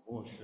牧師。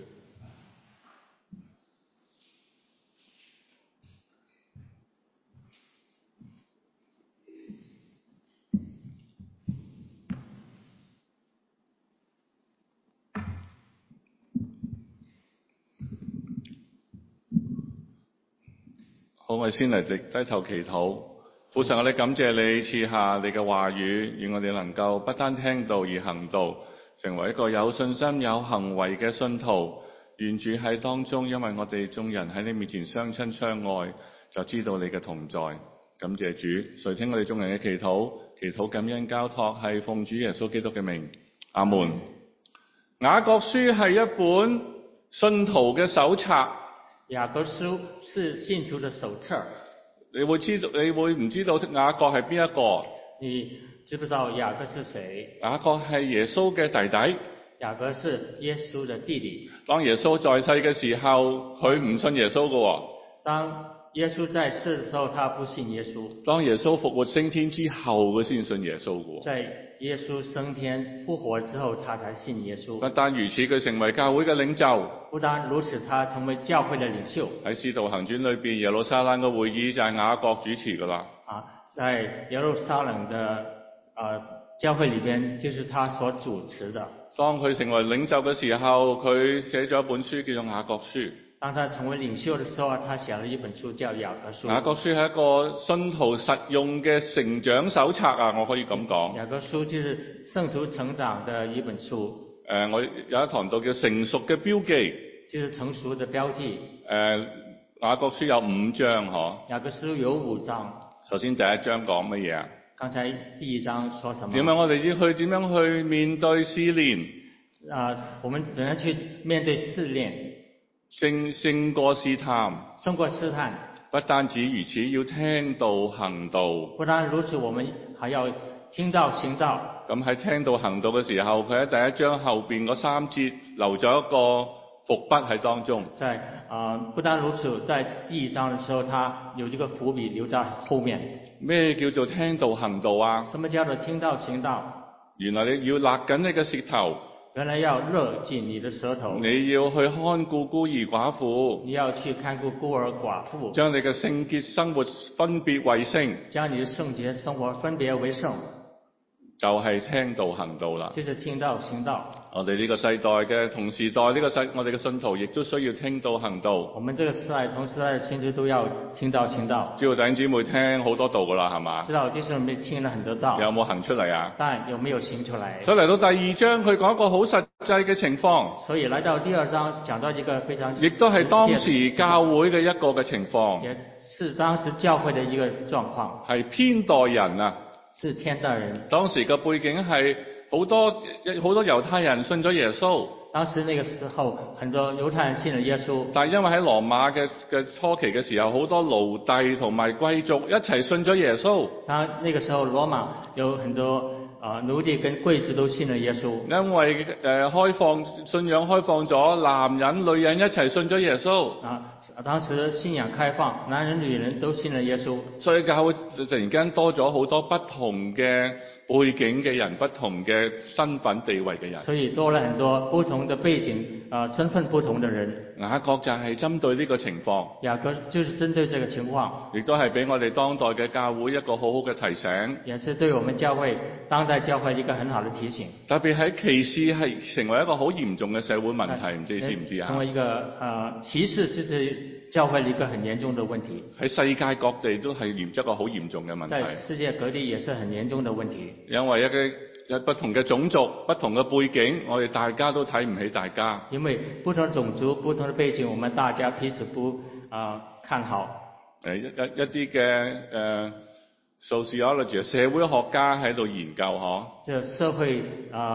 好，我哋先嚟低頭祈禱。父神，我哋感謝你賜下你嘅話語，願我哋能夠不單聽道而行道，成為一個有信心有行為嘅信徒。願主喺當中，因為我哋眾人喺你面前相親相愛，就知道你嘅同在。感謝主，垂聽我哋眾人嘅祈禱，祈禱感恩交託係奉主耶穌基督嘅名，阿門。雅各書係一本信徒嘅手冊。 雅各書是信徒的手冊。 你會唔知道雅各係邊一個？ 你知不知道雅各是誰？ 雅各係耶穌嘅弟弟。 雅各是耶穌的弟弟。 當耶穌在世嘅時候，佢唔信耶穌嘅。 當耶穌在世的時候，他不信耶穌。 當耶穌復活升天之後，佢先信耶穌嘅。 在耶穌升天復活之後，他才信耶穌。 不單如此，佢成為教會嘅領袖。 不單如此，他成為教會的領袖。 喺使徒行傳裏邊，耶路撒冷嘅會議就係雅各主持噶啦。 在耶路撒冷的教會裏邊，就是他所主持的。 當佢成為領袖嘅時候，佢寫咗一本書叫做雅各書。 當他成為領袖的時候，他寫了一本書叫雅各書。 雅各書係一個信徒實用嘅成長手冊啊，我可以咁講。 雅各書就是聖徒成長的一本書。 我有一堂道叫成熟嘅標記， 就是成熟的標記。 雅各書有5章嗬。 雅各書有5章。 首先第一章講乜嘢啊？ 剛才第1章說什麼？ 點樣去面對試煉？ 我們怎樣去面對試煉？ 勝過試探。 勝過試探。 不單止如此，要聽道行道。 不單如此，我們還要聽道行道。咁喺聽道行道嘅時候，佢喺第1章後邊嗰3節留咗一個伏筆喺當中。 不單如此，在第1章嘅時候，他有這個伏筆留在後面。 咩叫做聽道行道啊？ 什麼叫做聽道行道？ 原來你要勒緊你嘅舌頭。 原來要勒緊你的舌頭。 你要去看顧孤兒寡婦。 你要去看顧孤兒寡婦。 將你嘅聖潔生活分別為聖。 將你的聖潔生活分別為聖。 就係聽道行道啦。 就是聽道行道。 我哋呢個世代嘅同時代我哋嘅信徒亦都需要聽道行道。 我們這個時代同時代嘅信徒都要聽道行道。 知道弟兄姊妹聽好多道噶啦，係嘛？ 知道弟兄姊妹聽了很多道。 有冇行出嚟啊？ 但有沒有行出來？ 所以嚟到第2章，佢講一個好實際嘅情況。 所以來到第2章，講到一個非常， 亦都係當時教會嘅一個嘅情況。 也是當時教會嘅一個狀況。 係偏待人啊。 是偏待人。當時嘅背景係好多猶太人信咗耶穌。 當時那個時候，很多猶太人信了耶穌。 但係因為喺羅馬嘅初期嘅時候，好多奴隸同埋貴族一齊信咗耶穌。 那個時候羅馬有很多奴隸跟貴族都信了耶穌。 因為信仰開放咗，男人女人一齊信咗耶穌。 當時信仰開放，男人女人都信了耶穌。 所以教會突然間多咗好多不同嘅背景嘅人，不同嘅身份地位嘅人。 所以多了很多不同的背景，身份不同的人。 雅各就係針對呢個情況。 雅各就是針對這個情況。 亦都係俾我哋當代嘅教會一個好好嘅提醒。 也是對我們當代教會一個很好的提醒。 特別喺歧視係成為一個好嚴重嘅社會問題，唔知你知唔知啊？ 成為一個歧視，就是教會一個很嚴重的問題。 喺世界各地都係一個好嚴重嘅問題。 在世界各地也是很嚴重的問題。因為有不同嘅種族、不同嘅背景，我哋大家都睇唔起大家。 因為不同種族、不同的背景，我們大家彼此不看好。 一啲嘅sociology 社會學家喺度研究嗬。 這社會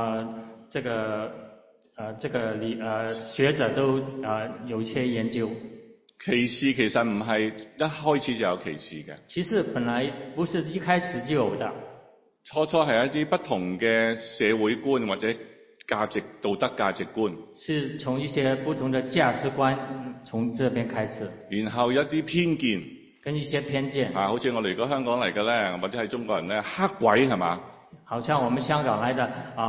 學者都有一些研究。 歧視其實唔係一開始就有歧視嘅。 歧視本來不是一開始就有的。 初係一啲不同嘅社會觀或者道德價值觀。 是從一些不同的價值觀從這邊開始。 然後一啲偏見。 跟一些偏見。 好似我哋如果香港嚟嘅咧，或者係中國人咧，黑鬼係嘛？ 好像我們香港來的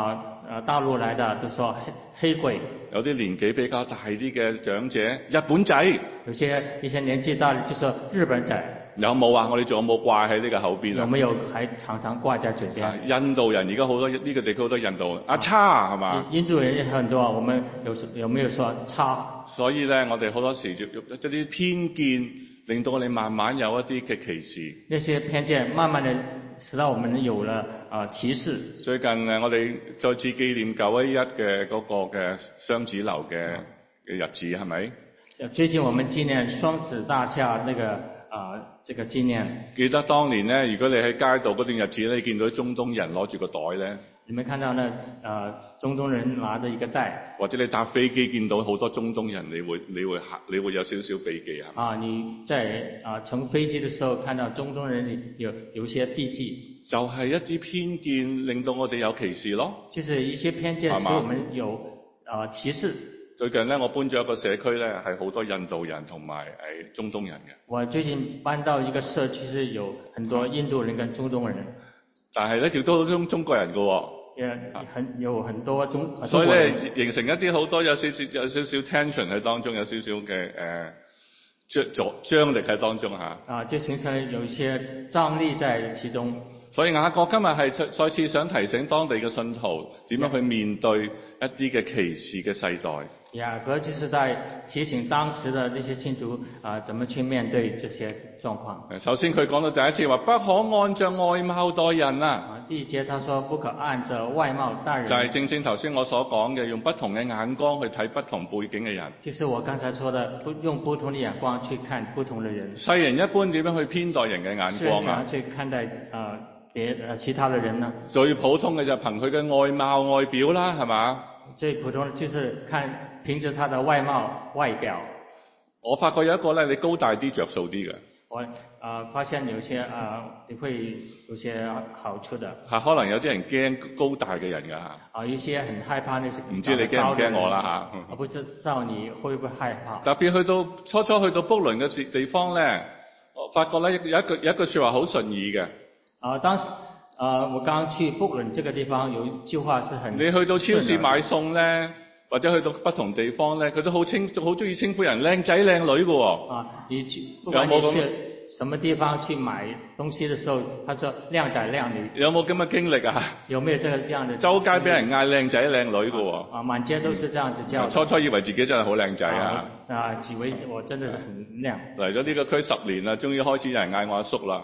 大陸來的都說黑鬼， 有啲年紀比較大啲嘅長者，日本仔， 一些年紀大的就說日本仔。 有冇啊？我哋仲有冇掛喺呢個口邊啊？ 有沒有還常常掛在嘴邊？ 印度人而家好多呢個地區好多印度人，阿叉係嘛？ 印度人也很多，我們有沒有說叉？ 所以咧，我哋好多時就一啲偏見，令到我哋慢慢有一啲嘅歧視。 那些偏見慢慢的使到我們有了歧視。 最近我哋再次紀念911嘅嗰個嘅雙子樓嘅日子係咪？ 最近我們紀念雙子大廈那個這個紀念。 記得當年咧，如果你喺街度嗰段日子咧，你見到中東人攞住個袋咧， 你們看到呢中東人拿着一個袋， 或者你搭飛機見到好多中東人，你會有少少避忌啊？ 你在乘飛機的時候看到中東人有些避忌， 就係一啲偏見令到我哋有歧視咯。 就是一些偏見使我們有歧視。 最近咧，我搬咗一個社區咧，係好多印度人同埋中東人嘅。 我最近搬到一個社區，是有很多印度人跟中東人。 但係咧，亦都好多中國人㗎喎。 有很多所以咧，形成一啲好多有少少 tension 喺當中，有少少嘅張力喺當中嚇。 就形成有一些張力在其中。 所以雅各今日係再次想提醒當地嘅信徒點樣去面對一啲嘅歧視嘅世代。 雅各就是在提醒當時的那些信徒怎麼去面對這些狀況。 首先佢講到第一節話，不可按照外貌待人啊。 第一節他說不可按照外貌待人。 就係正正頭先我所講嘅，用不同嘅眼光去睇不同背景嘅人。 就是我剛才說的，用不同的眼光去看不同的人。 世人一般點樣去偏待人嘅眼光啊？ 去看待其他的人呢？ 最普通嘅就係憑佢嘅外貌外表啦，係嘛？ 最普通的就是憑着他的外貌外表。 我發覺有一個咧，你高大啲着數啲嘅。 我發現有些你會有些好處的。可能有啲人驚高大嘅人㗎嚇。 有些很害怕那些。唔知你驚唔驚我啦嚇？ 我不知道你會不會害怕。 特別初初去到卜倫嘅地方咧，我發覺咧有一句説話好順意嘅。 當時我剛去卜倫這個地方，有一句話是很。你去到超市買餸咧，或者去到不同地方咧，佢都好中意稱呼人靚仔靚女嘅喎。 不管你去什麼地方去買東西的時候，他說靚仔靚女。有冇咁嘅經歷啊？有沒有這樣的？ 周街俾人嗌靚仔靚女嘅喎。 滿街都是這樣子叫。 初以為自己真係好靚仔啊！ 以為我真的很靚。 嚟咗呢個區10年啦，終於開始有人嗌我阿叔啦。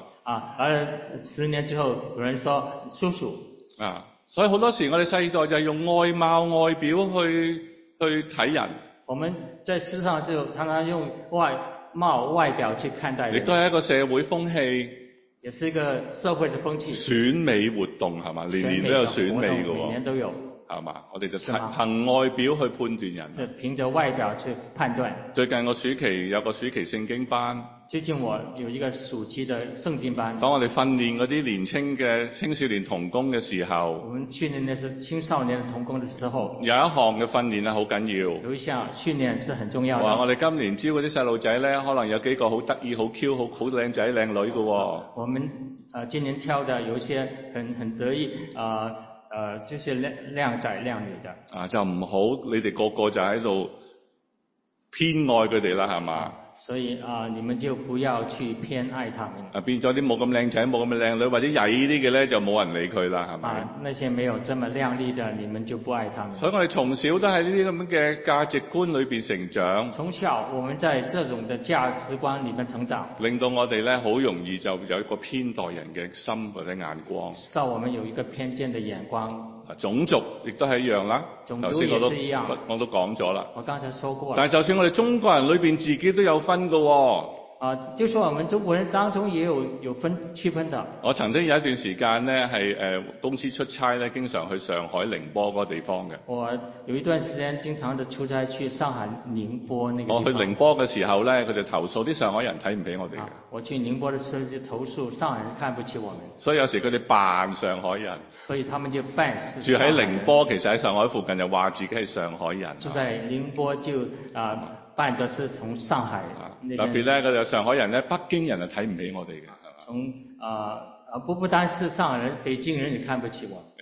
10年之後，有人說叔叔。 所以好多時我哋世代就係用外貌外表去睇人。 我們在世上就常常用外貌外表去看待人。 亦都係一個社會風氣。 也是一個社會的風氣。 選美活動係嘛？年年都有選美嘅喎。 每年都有。 係嘛？我哋就憑外表去判斷人。 就憑着外表去判斷。 最近我暑期有個暑期聖經班。 最近我有一個暑期的聖經班。 當我哋訓練嗰啲年輕嘅青少年童工嘅時候。 我們訓練那些青少年的童工的時候。 有一項嘅訓練好緊要。 有一項訓練是很重要的。 我哋今年招嗰啲細路仔咧，可能有幾個好得意、好 Q、好靚仔靚女嘅喎。 我們今年挑的有一些很得意就是靚仔靚女的。 就唔好你哋個個就喺度偏愛佢哋啦，係嘛？ 所以你們就不要去偏愛他們。 變咗啲冇咁靚仔、冇咁靚女或者曳啲嘅咧，就冇人理佢啦，係咪？ 那些沒有這麼靚麗的，你們就不愛他們。 所以我哋從小都喺呢啲咁嘅價值觀裏邊成長。 從小我們在這種的價值觀裏面成長， 令到我哋咧好容易就有一個偏待人嘅心或者眼光。使到我們有一個偏見的眼光。 種族亦都係一樣啦。 種族也是一樣。 我都講咗啦。 我剛才說過了。 但係就算我哋中國人裏邊自己都有分㗎喎。 就說我們中國人當中也有區分的。我曾經有一段時間咧係公司出差咧，經常去上海寧波嗰個地方嘅。 我有一段時間經常的出差去上海寧波那個地方。 我去寧波嘅時候咧，佢就投訴啲上海人睇唔起我哋嘅。 我去寧波的時候就投訴上海人看不起我們。 所以有時佢哋扮上海人。 所以他們就扮住喺寧波，其實喺上海附近就話自己係上海人。 住在寧波就扮着是從上海。 特別咧，佢哋上海人咧，北京人就睇唔起我哋嘅，係嘛？ 不單是上海人，北京人也看不起我。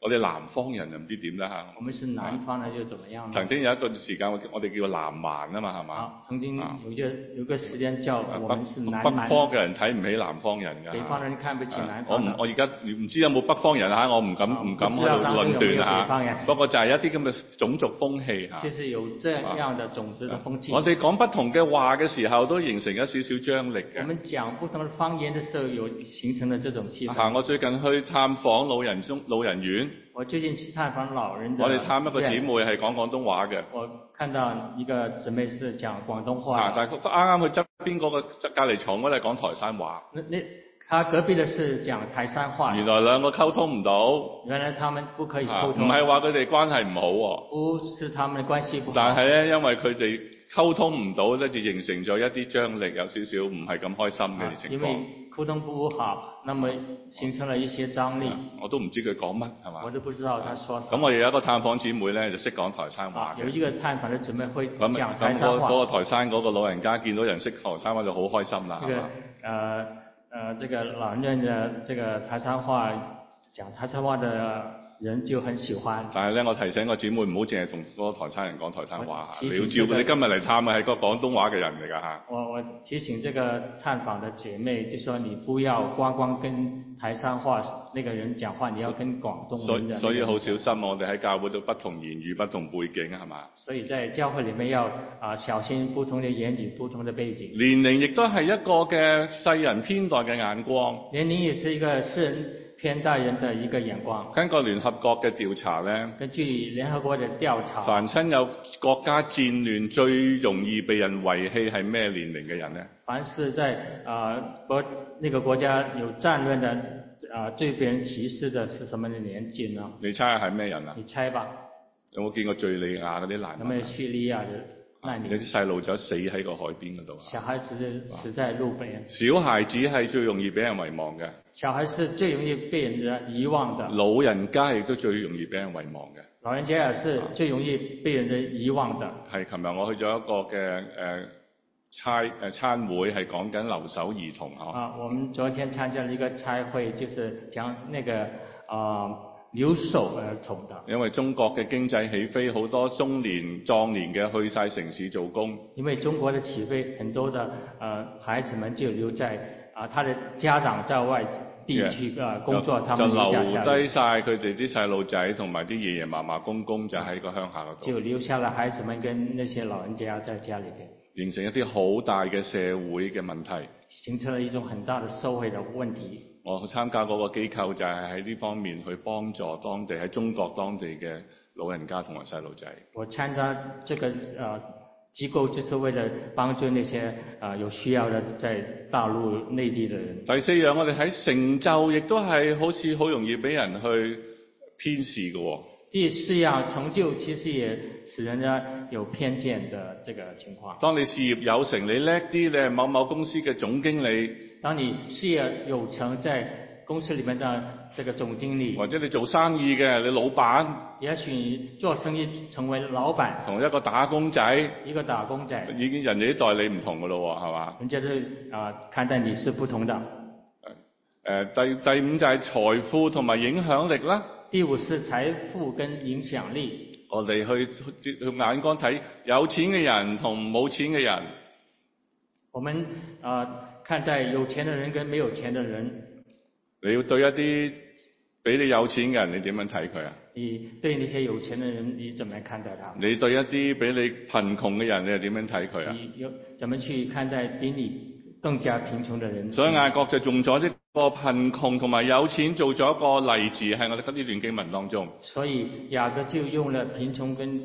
我哋南方人就唔知點啦嚇。 我們是南方的又怎麼樣呢？ 曾經有一個時間，我哋叫南蠻啊嘛，係嘛？ 曾經有個時間叫我們是南蠻。 北方嘅人睇唔起南方人㗎。 北方人看不起南方人。 我而家唔知有冇北方人嚇，我唔敢去論斷嚇。不過就係一啲咁嘅種族風氣嚇。 就是有這樣的種族的風氣。 我哋講不同嘅話嘅時候，都形成一少少張力嘅。 我們講不同的方言的時候，有形成了這種氣氛。 我最近去探訪老人院。 我最近去探訪老人的。 我哋探一個姊妹係講廣東話嘅。 我看到一個姊妹是講廣東話。 但係啱啱去側邊嗰個隔離牀嗰個係講台山話。 他隔壁的是講台山話。 原來兩個溝通唔到。 原來他們不可以溝通。 唔係話佢哋關係唔好喎。 不是他們的關係不好。 但係咧，因為佢哋溝通唔到咧，就形成咗一啲張力，有少少唔係咁開心嘅情況。 因為溝通不好，那麼形成了一些張力。 我都唔知佢講乜係嘛？ 我都不知道他說什麼。 咁我哋有一個探訪姊妹咧，就識講台山話。 有一個探訪的姊妹會講台山話。 嗰個台山嗰個老人家見到人識台山話就好開心啦，係嘛？ 這個老人的這個台山話，講台山話的人就很喜歡。 但係咧，我提醒個姊妹唔好淨係同嗰個台山人講台山話，你要照顧你今日嚟探嘅係個廣東話嘅人嚟㗎嚇。 我提醒這個探訪的姐妹，就說你不要光跟台山話那個人講話，你要跟廣東人。 所以好小心，我哋喺教會都不同言語、不同背景係嘛？ 所以在教會裡面要小心不同的言語、不同的背景。 年齡亦都係一個嘅世人偏待嘅眼光。 年齡也是一個世人偏待人的一個眼光。 根據聯合國嘅調查呢， 根據聯合國的調查， 凡親有國家戰亂最容易被人遺棄係咩年齡嘅人呢？ 凡是在那個國家有戰亂的最被人歧視的是什麼年紀呢？ 你猜下係咩人啊？ 你猜吧。 有冇見過敘利亞嗰啲難民？ 有冇敘利亞的難民？ 有啲細路仔死喺個海邊嗰度。 小孩子死在路邊。 小孩子係最容易俾人遺忘嘅。 小孩是最容易被人遺忘的。 老人家亦都最容易俾人遺忘嘅。 老人家也是最容易被人遺忘的。係， 琴日我去咗一個嘅餐會，係講緊留守兒童啊。 我們昨天參加了一個餐會，就是講那個留守兒童的。因為中國嘅經濟起飛，好多中年壯年嘅去晒城市做工。因為中國的起飛，很多的孩子們就留在他的家長在外地區工作，他們就留低晒佢哋啲細路仔同埋啲爺爺嫲嫲公公就喺個鄉下嗰度。就留下了孩子們跟那些老人家在家裏邊。 形成一啲好大嘅社會嘅問題。 形成了一種很大的社會的問題。我參加嗰個機構就係喺呢方面去幫助當地喺中國當地嘅老人家同埋細路仔。 我參加這個機構就是為了幫助那些有需要的在大陸內地的人。 第四樣，我哋喺成就亦都係好似好容易俾人去偏視嘅喎。 第四樣，成就其實也使人家有偏見的這個情況。 當你事業有成，你叻啲，你係某某公司嘅總經理。 當你事業有成，在公司裏面的這個總經理。 或者你做生意嘅，你老闆。 也許你做生意成為老闆。同一個打工仔。 一個打工仔。 已經人哋啲待你唔同㗎咯喎，係嘛？ 人家都看待你是不同的。 第五就係財富同埋影響力啦。 第五是財富跟影響力。 我哋去眼光睇有錢嘅人同冇錢嘅人。 我們看待有錢的人跟沒有錢的人。 你要對一啲比你有錢嘅人，你點樣睇佢啊？ 你對那些有錢的人，你怎麼看待他？ 你對一啲比你貧窮嘅人，你又點樣睇佢啊？ 你怎麼去看待比你更加貧窮的人？ 所以雅各就用咗呢個貧窮同埋有錢做咗一個例子，喺我哋呢段經文當中。 所以雅各就用了貧窮跟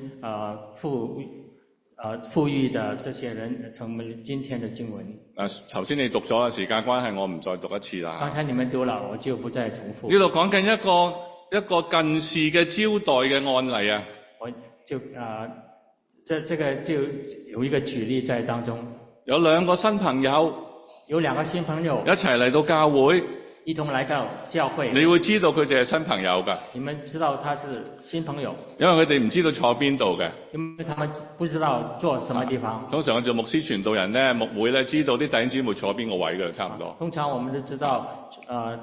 富裕的這些人成為今天的經文。 頭先你讀咗，時間關係我唔再讀一次啦。 剛才你們讀了，我就不再重複。 呢度講緊一個近視嘅招待嘅案例啊。 我就這個就有一個舉例在當中。 有兩個新朋友。 有兩個新朋友。 一齊嚟到教會。 一同來到教會。 你會知道佢哋係新朋友㗎。 你們知道他是新朋友。 因為佢哋唔知道坐邊度嘅。 因為他們不知道坐什麼地方。 通常我做牧師傳道人咧，牧會咧知道啲弟兄姊妹坐邊個位㗎，差唔多。 通常我們都知道，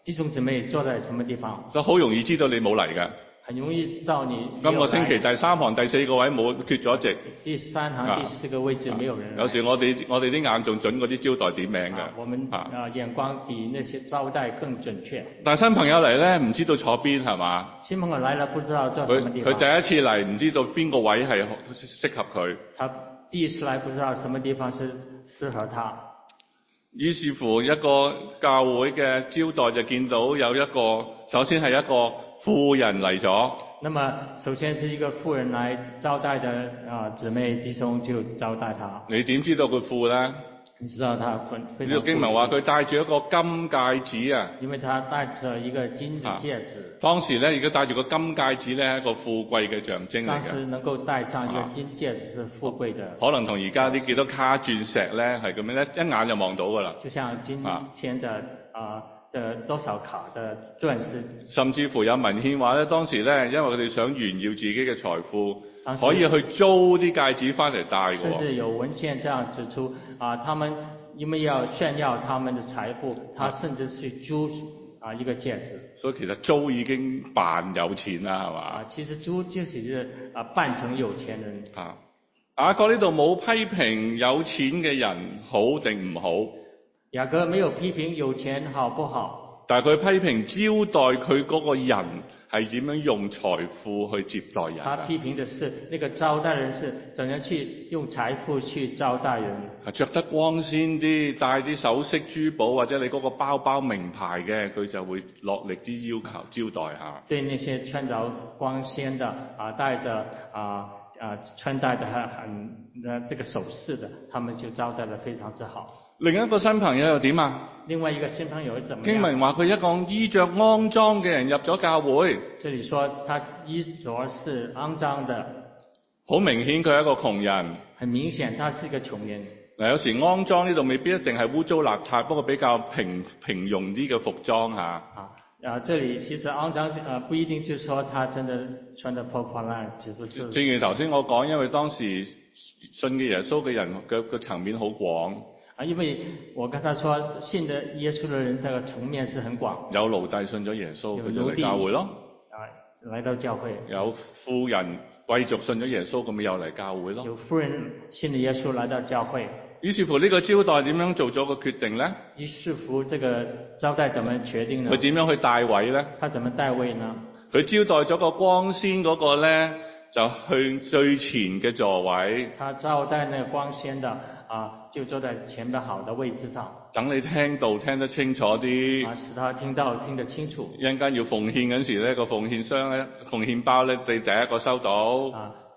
弟兄姊妹坐在什麼地方， 就好容易知道你冇嚟嘅。 很容易知道你今個星期第3行第4個位冇缺咗一席。 第3行第4個位置沒有人。 有時我哋啲眼仲準嗰啲招待點名嘅。 我們眼光比那些招待更準確。 但新朋友嚟咧，唔知道坐邊係嘛？ 新朋友來了不知道坐什麼地方。 佢第一次嚟唔知道邊個位係適合佢。 他第一次來不知道什麼地方是適合他。 於是乎一個教會嘅招待就見到有一個，首先係一個婦人嚟咗。 那麼首先是一個婦人來招待的姊妹弟兄就招待他。 你點知道佢婦呢？ 你知道他非常。 呢個經文話佢戴住一個金戒指啊。 因為他戴着一個金子戒指。 當時咧，如果戴住個金戒指咧，係一個富貴嘅象徵嚟嘅。 當時能夠戴上一個金戒指是富貴的。 可能同而家啲幾多卡鑽石咧係咁樣咧，一眼就望到噶啦。 就像今天的的多少卡的鑽石。 甚至乎有文獻話咧，當時咧，因為佢哋想炫耀自己嘅財富，可以去租啲戒指翻嚟戴嘅。 甚至有文獻這樣指出他們因為要炫耀他們的財富，他甚至去租一個戒指。 所以其實租已經扮有錢啦，係嘛？ 其實租就是扮成有錢人。 雅各呢度冇批評有錢嘅人好定唔好。 雅各沒有批評有錢好不好， 但係佢批評招待佢嗰個人係點樣用財富去接待人。 他批評的是那個招待人是怎樣去用財富去招待人。 着得光鮮啲，戴啲首飾珠寶或者你嗰個包包名牌嘅，佢就會落力啲要求招待下。 對那些穿着光鮮的帶着穿戴的很這個首飾的，他們就招待得非常之好。 另一個新朋友又點啊？ 另外一個新朋友怎麼樣？ 經文話佢一個衣着骯髒嘅人入咗教會。 這裡說他衣着是骯髒的， 好明顯佢係一個窮人。 很明顯他是一個窮人。 嗱，有時骯髒呢度未必一定係污糟邋遢，不過比較平庸啲嘅服裝嚇。 這裡其實骯髒不一定就是說他真的穿得破破爛，只不是。 正如頭先我講，因為當時信嘅耶穌嘅人嘅層面好廣。 因為我剛才說信的耶穌的人，這個層面是很廣。 有奴隸信咗耶穌，佢就嚟教會咯。 來到教會。 有富人貴族信咗耶穌，咁咪又嚟教會咯。 有富人信了耶穌來到教會。 於是乎呢個招待點樣做咗個決定呢？ 於是乎這個招待怎麼決定呢？ 佢點樣去帶位呢？ 他怎麼帶位呢？ 佢招待咗個光鮮嗰個呢，就去最前嘅座位。 他招待那個光鮮的就坐在前面好的位置上。 等你聽道聽得清楚啲。 使他聽到聽得清楚。 一陣間要奉獻嗰時咧，個奉獻箱咧、奉獻包咧，你第一個收到。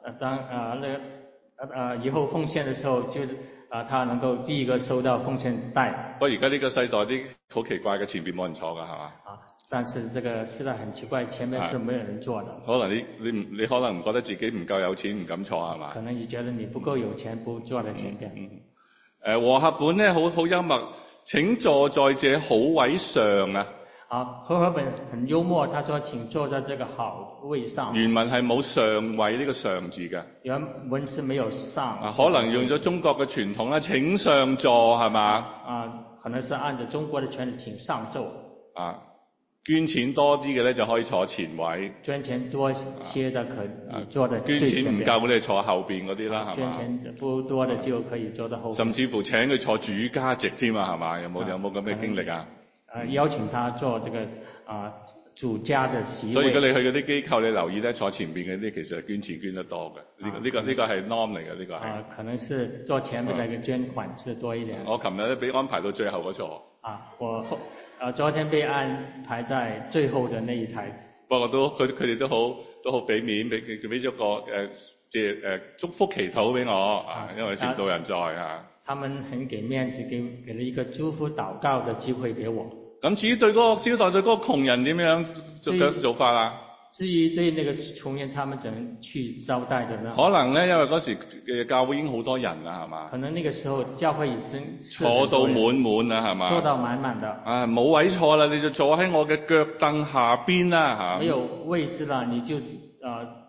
以後奉獻的時候，就是他能夠第一個收到奉獻袋。 不過而家呢個世代啲好奇怪嘅，前邊冇人坐㗎，係嘛？ 但是這個時代很奇怪，前面是沒有人坐的。 可能你可能唔覺得自己唔夠有錢，唔敢坐係嘛？ 可能你覺得你不夠有錢，不坐在前邊。 和合本咧好幽默，請坐在這好位上啊！ 和合本很幽默，他說請坐在這個好位上。 原文係冇上位呢個上字嘅。 原文是沒有上。 可能用咗中國嘅傳統啦，請上座係嘛？ 可能是按照中國的傳統請上座。 捐錢多啲嘅咧就可以坐前位。 捐錢多些的可以坐在最前面。 捐錢唔夠你坐後邊嗰啲啦，係嘛？ 捐錢不多的就可以坐到後邊。 甚至乎請佢坐主家席添啊，係嘛？有冇咁嘅經歷啊？ 邀請他坐這個主家的席位。 所以如果你去嗰啲機構，你留意咧，坐前邊嗰啲其實係捐錢捐得多嘅。呢個係 norm 嚟嘅，呢個係。 可能是坐前面那個捐款是多一點。 我琴日咧俾安排到最後嗰座。 昨天被安排在最後的那一台。 不過佢哋都好俾面，俾咗個祝福祈禱俾我因為傳道人在他們很給面子，給了一個祝福禱告的機會給我。 咁至於對嗰個招待對嗰個窮人點樣做法啊？ 至於對那個窮人，他們怎樣去招待的呢？ 可能咧，因為嗰時教會已經好多人啦，係嘛？ 可能那個時候教會已經坐到滿啦，係嘛？ 坐到滿滿的。 冇位坐啦，你就坐喺我嘅腳凳下邊啦，嚇。 沒有位置啦，你就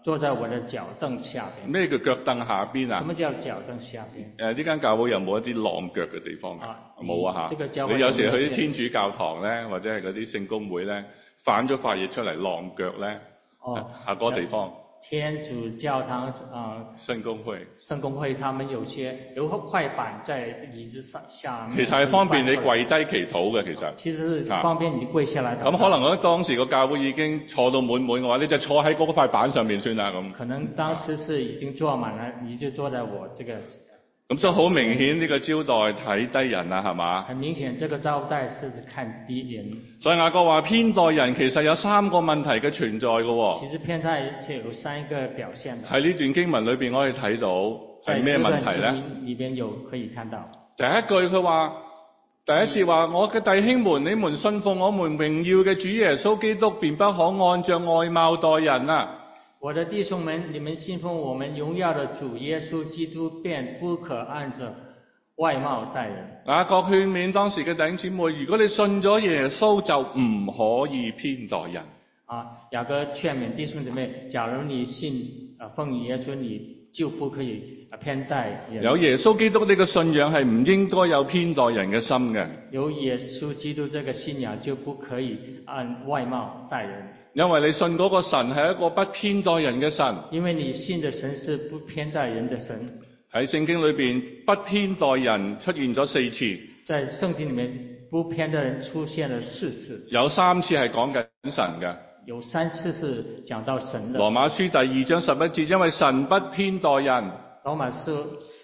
坐在我的腳凳下邊。 咩叫腳凳下邊啊？ 什麼叫腳凳下邊？ 呢間教會有冇一啲晾腳嘅地方㗎？冇啊嚇。你有時去啲天主教堂咧，或者係嗰啲聖公會咧，反咗塊嘢出嚟晾腳咧，嗰個地方。 天主教堂聖公會他們有塊板在椅子下面。 其實係方便你跪低祈禱嘅， 其實是方便你跪下來。 咁可能我當時個教會已經坐到滿嘅話，你就坐喺嗰塊板上面算啦咁。 可能當時是已經坐滿了，你就坐在我這個。 咁所以好明顯呢個招待睇低人啦，係嘛？ 很明顯，這個招待是看低人。 所以雅各話偏待人其實有3個問題嘅存在嘅喎。 其實偏待有3個表現。 喺呢段經文裏邊，我哋睇到係咩問題咧？ 裏邊有可以看到。 第一句佢話，第一節話：我嘅弟兄們，你們信奉我們榮耀嘅主耶穌基督，便不可按照外貌待人啊！ 我的弟兄們，你們信奉我們榮耀的主耶穌基督，便不可按照外貌待人。雅各勸勉當時嘅弟兄姊妹，如果你信咗耶穌，就唔可以偏待人。 雅各勸勉弟兄姊妹，假如你信奉耶穌，你就不可以偏待人。 有耶穌基督呢個信仰係唔應該有偏待人嘅心嘅。 有耶穌基督這個信仰就不可以按外貌待人。 因為你信嗰個神係一個不偏待人嘅神。 因為你信的神是不偏待人的神。 喺聖經裏邊，不偏待人出現咗4次。 在聖經裏面，不偏待人出現了4次。 有3次係講緊神嘅。 有3次是講到神的。 羅馬書第2章11節，因為神不偏待人。 羅馬書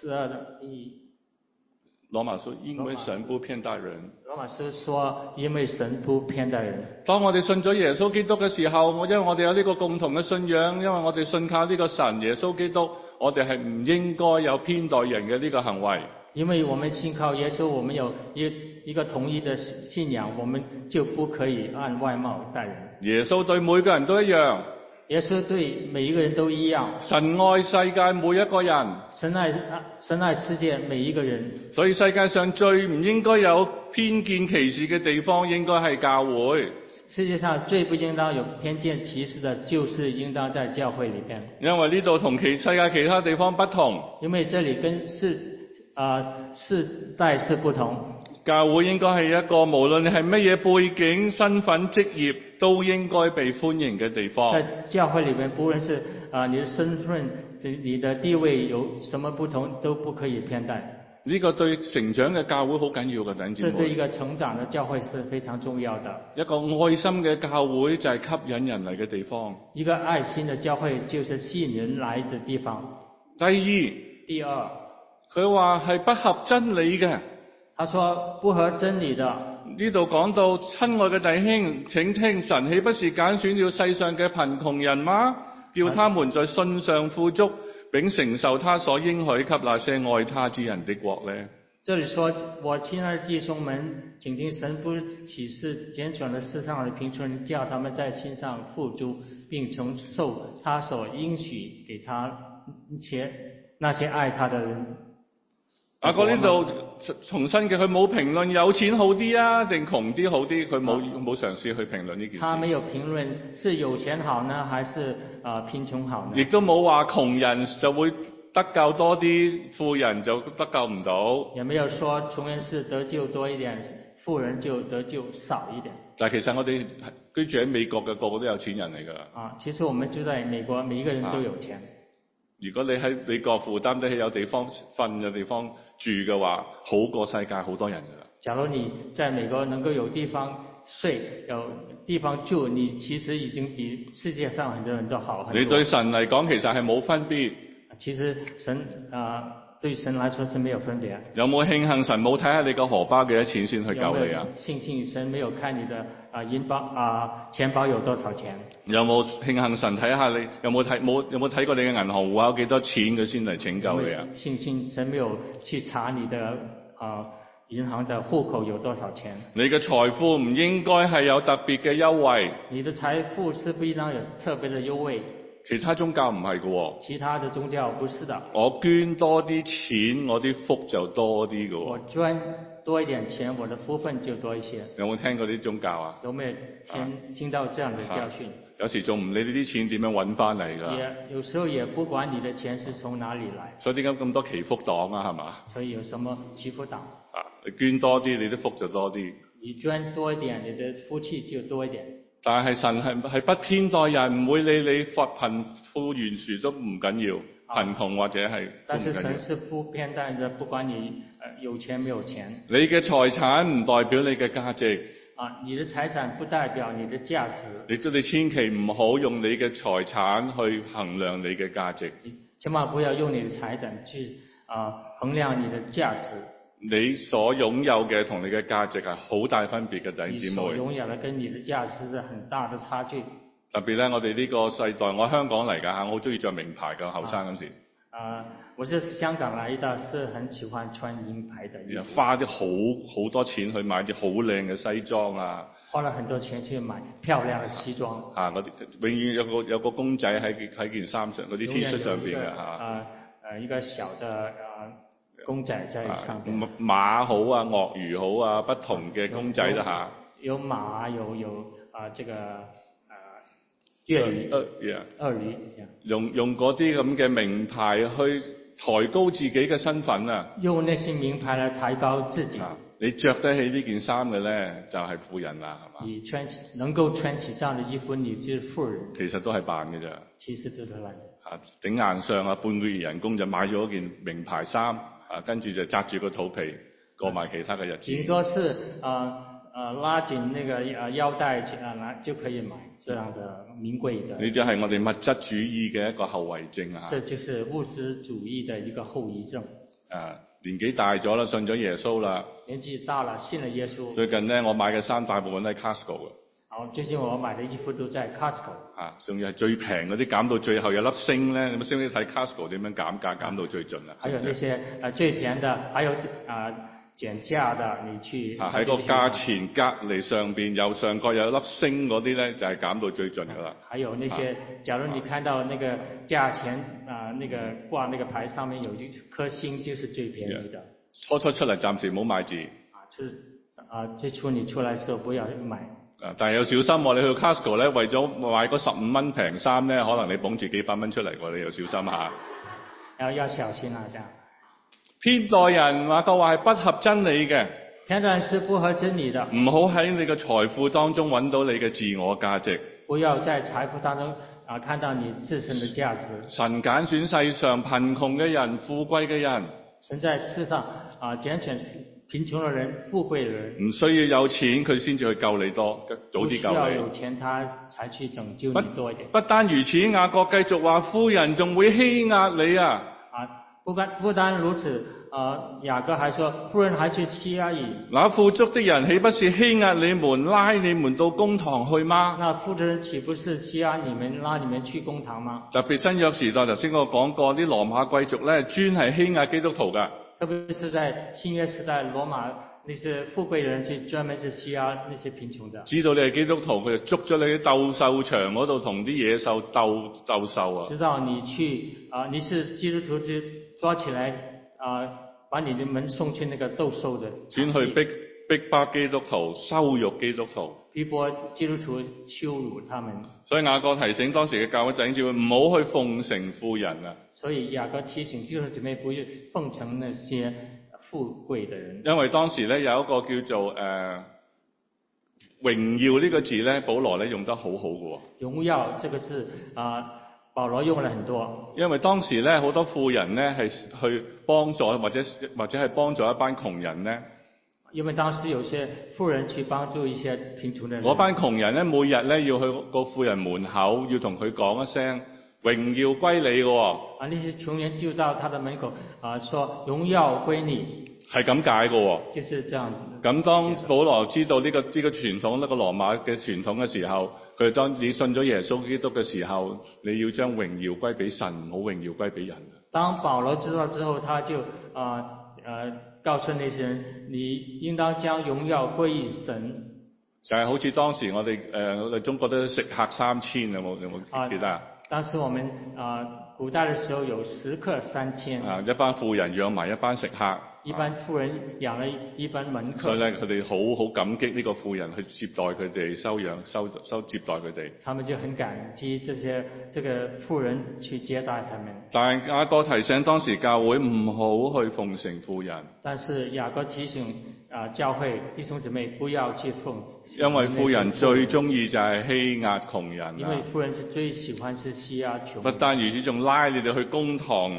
羅馬書因為神不偏待人。 羅馬書說因為神不偏待人。 當我哋信咗耶穌基督嘅時候，因為我哋有呢個共同嘅信仰，因為我哋信靠呢個神耶穌基督，我哋係唔應該有偏待人嘅呢個行為。 因為我們信靠耶穌，我們有一個統一的信仰，我們就不可以按外貌待人。 耶穌對每個人都一樣。 耶穌對每一個人都一樣。 神愛世界每一個人。 神愛世界每一個人。 所以世界上最唔應該有偏見歧視嘅地方，應該係教會。 世界上最不應當有偏見歧視的，就是應當在教會裏邊。因為呢度同世界其他地方不同。 因為這裏跟世代是不同。 教會應該係一個無論你係乜嘢背景、身份、職業，都應該被歡迎嘅地方。 在教會裏面，不論是你的身份、你的地位有什麼不同，都不可以偏待。 呢個對成長嘅教會好緊要嘅，弟兄姊妹。 這對一個成長嘅教會是非常重要的。 一個愛心嘅教會就係吸引人嚟嘅地方。 一個愛心嘅教會就是吸引人來嘅地方。第二， 佢話係不合真理嘅。 他說不合真理的。 呢度講到，親愛嘅弟兄，請聽，神豈不是揀選了世上嘅貧窮人嗎？叫他們在信上富足，並承受他所應許給那些愛他之人的國呢？ 這裏說，我親愛的弟兄們，請聽，神不豈是揀選了世上的貧窮人，叫他們在信上富足，並承受他所應許給他那些愛他的人。 雅各呢度重申嘅，佢冇評論有錢好啲啊，定窮啲好啲，佢冇嘗試去評論呢件事。 他沒有評論是有錢好呢，還是貧窮好呢？ 亦都冇話窮人就會得救多啲，富人就得救唔到。 也沒有說窮人是得救多一點，富人就得救少一點。 但係其實我哋居住喺美國嘅個個都有錢人嚟㗎。 其實我們住在美國，每一個人都有錢。 如果你喺美國負擔得起有地方瞓、有地方住嘅話，好過世界好多人㗎。 假如你在美國能夠有地方睡、有地方住，你其實已經比世界上很多人都好很多。 你對神嚟講其實係冇分別。 其實神對神來說是沒有分別。 有冇慶幸神冇睇下你個荷包幾多錢先去救你啊？ 慶幸神沒有看你的錢包有多少錢？ 有冇慶幸神睇下你有冇睇過你嘅銀行戶口幾多錢佢先嚟拯救你啊？ 慶幸神沒有去查你的銀行的戶口有多少錢？ 你嘅財富唔應該係有特別嘅優惠。 你的財富是不應當有特別的優惠。 其他宗教唔係㗎喎。 其他的宗教不是的。我捐多啲錢，我啲福就多啲㗎喎。 我捐多一點錢，我的福分就多一些。 有冇聽過啲宗教啊？ 有沒有聽到這樣的教訓？ 有時仲唔理你啲錢點樣揾翻嚟㗎。 有時候也不管你的錢是從哪裡來。 所以點解咁多祈福黨啊？係嘛？ 所以有什麼祈福黨？ 你捐多啲，你啲福就多啲。 你捐多一點，你的福氣就多一點。 但係神係不偏待人，唔會理你貧富懸殊都唔緊要，貧窮或者係。 但是神是不偏待的，不管你有錢沒有錢。 你嘅財產唔代表你嘅價值。 你的財產不代表你的價值。 你千祈唔好用你嘅財產去衡量你嘅價值。 你千萬不要用你的財產去衡量你的價值。 你所擁有嘅同你嘅價值係好大分別嘅，弟兄姊妹。 你所擁有嘅跟你的價值是很大的差距。 特別咧，我哋呢個世代，我香港嚟㗎嚇，我好中意着名牌㗎，後生嗰時。 我是香港來的，是很喜歡穿名牌的衣服。 花啲好多錢去買啲好靚嘅西裝啊！ 花了很多錢去買漂亮嘅西裝。嗰啲永遠有個公仔喺件衫上，嗰啲 T 恤上邊嘅嚇。 一個小的公仔在上面。 馬好啊，鱷魚好啊，不同嘅公仔啦嚇。 有馬，有這個鱷魚。 用嗰啲咁嘅名牌去抬高自己嘅身份啊！ 用那些名牌來抬高自己。 你着得起呢件衫嘅咧，就係富人啦，係嘛？ 你能夠穿起這樣的衣服，你就是富人。 其實都係扮嘅咋。 其實都係扮嘅。 頂硬上啊，半個月人工就買咗件名牌衫，跟住就紮住個肚皮過埋其他嘅日子。頂多是拉緊那個腰帶就可以買這樣的名貴的。 呢就係我哋物質主義嘅一個後遺症啊！ 這就是物質主義的一個後遺症。 年紀大咗啦，信咗耶穌啦。 年紀大了，信了耶穌。 最近咧，我買嘅衫大部分都係 Costco 嘅。 最近我買的衣服都在 Costco。 仲要係最平嗰啲，減到最後有粒星咧，你先睇 Costco 點樣減價減到最盡啊！ 還有那些最便宜的，還有減價的，你去喺個價錢隔離上邊右上角有一粒星嗰啲咧，就係減到最盡噶啦。 還有那些，假如你看到那個價錢那個掛那個牌上面有一顆星，就是最便宜的。 初出嚟暫時唔好買字。 最初你出來的時候不要買。 但係要小心喎，你去 Costco 咧，為咗買嗰15蚊平衫咧，可能你捧住幾百蚊出嚟喎，你要小心下。 要小心啊！這樣。 偏待人話個話係不合真理嘅。 偏待是不合真理的。 唔好喺你嘅財富當中揾到你嘅自我價值。 不要在財富當中看到你自身的價值。 神揀選世上貧窮嘅人、富貴嘅人。 神在世上揀選貧窮的人、富貴的人。 唔需要有錢佢先至去救你多，早啲救你。 不需要有錢他才去拯救你多一點。 不單如此，雅各繼續話富人仲會欺壓你啊！ 不單如此，雅各還說富人還去欺壓你。 那富足的人豈不是欺壓你們，拉你們到公堂去嗎？ 那富的人豈不是欺壓你們，拉你們去公堂嗎？ 特別新約時代，頭先我講過，啲羅馬貴族咧專係欺壓基督徒噶。 特別是在新約時代，羅馬那些富貴的人就專門是欺壓那些貧窮的。 知道你係基督徒，佢就捉咗你去鬥獸場嗰度同啲野獸鬥獸啊！ 知道你去你是基督徒就抓起來把你的門送去那個鬥獸的。 轉去逼迫基督徒，羞辱基督徒。 逼迫基督徒，羞辱他們。所以雅各提醒當時嘅教會弟兄姊妹唔好去奉承富人啊！ 所以雅各提醒弟兄姊妹不要奉承那些富貴的人。 因為當時咧有一個叫做榮耀呢個字咧，保羅咧用得好好嘅。 榮耀這個字保羅用了很多。因為當時咧好多富人咧係去幫助或者係幫助一班窮人咧。 因為當時有些富人去幫助一些貧窮的人。 嗰班窮人咧每日咧要去個富人門口，要同佢講一聲榮耀歸你嘅。 那些窮人就到他的門口說榮耀歸你。 係咁解嘅。 就是這樣子。 咁當保羅知道呢個傳統，呢個羅馬嘅傳統嘅時候，佢當你信咗耶穌基督嘅時候，你要將榮耀歸俾神，唔好榮耀歸俾人。 當保羅知道之後，他就告訴那些人，你應當將榮耀歸於神。 就係好似當時我哋中國都食客3000，有冇記得？ 當時我們古代嘅時候有食客3000。 一班富人養埋一班食客。 一般富人養了一般門客， 所以咧佢哋好感激呢個富人去接待佢哋，接待佢哋。 他們就很感激這個富人去接待他們。 但係雅各提醒當時教會唔好去奉承富人。 但是雅各提醒教會弟兄姊妹不要去奉， 因為富人最中意就係欺壓窮人。 因為富人是最喜歡是欺壓窮人。 不單如此，仲拉你哋去公堂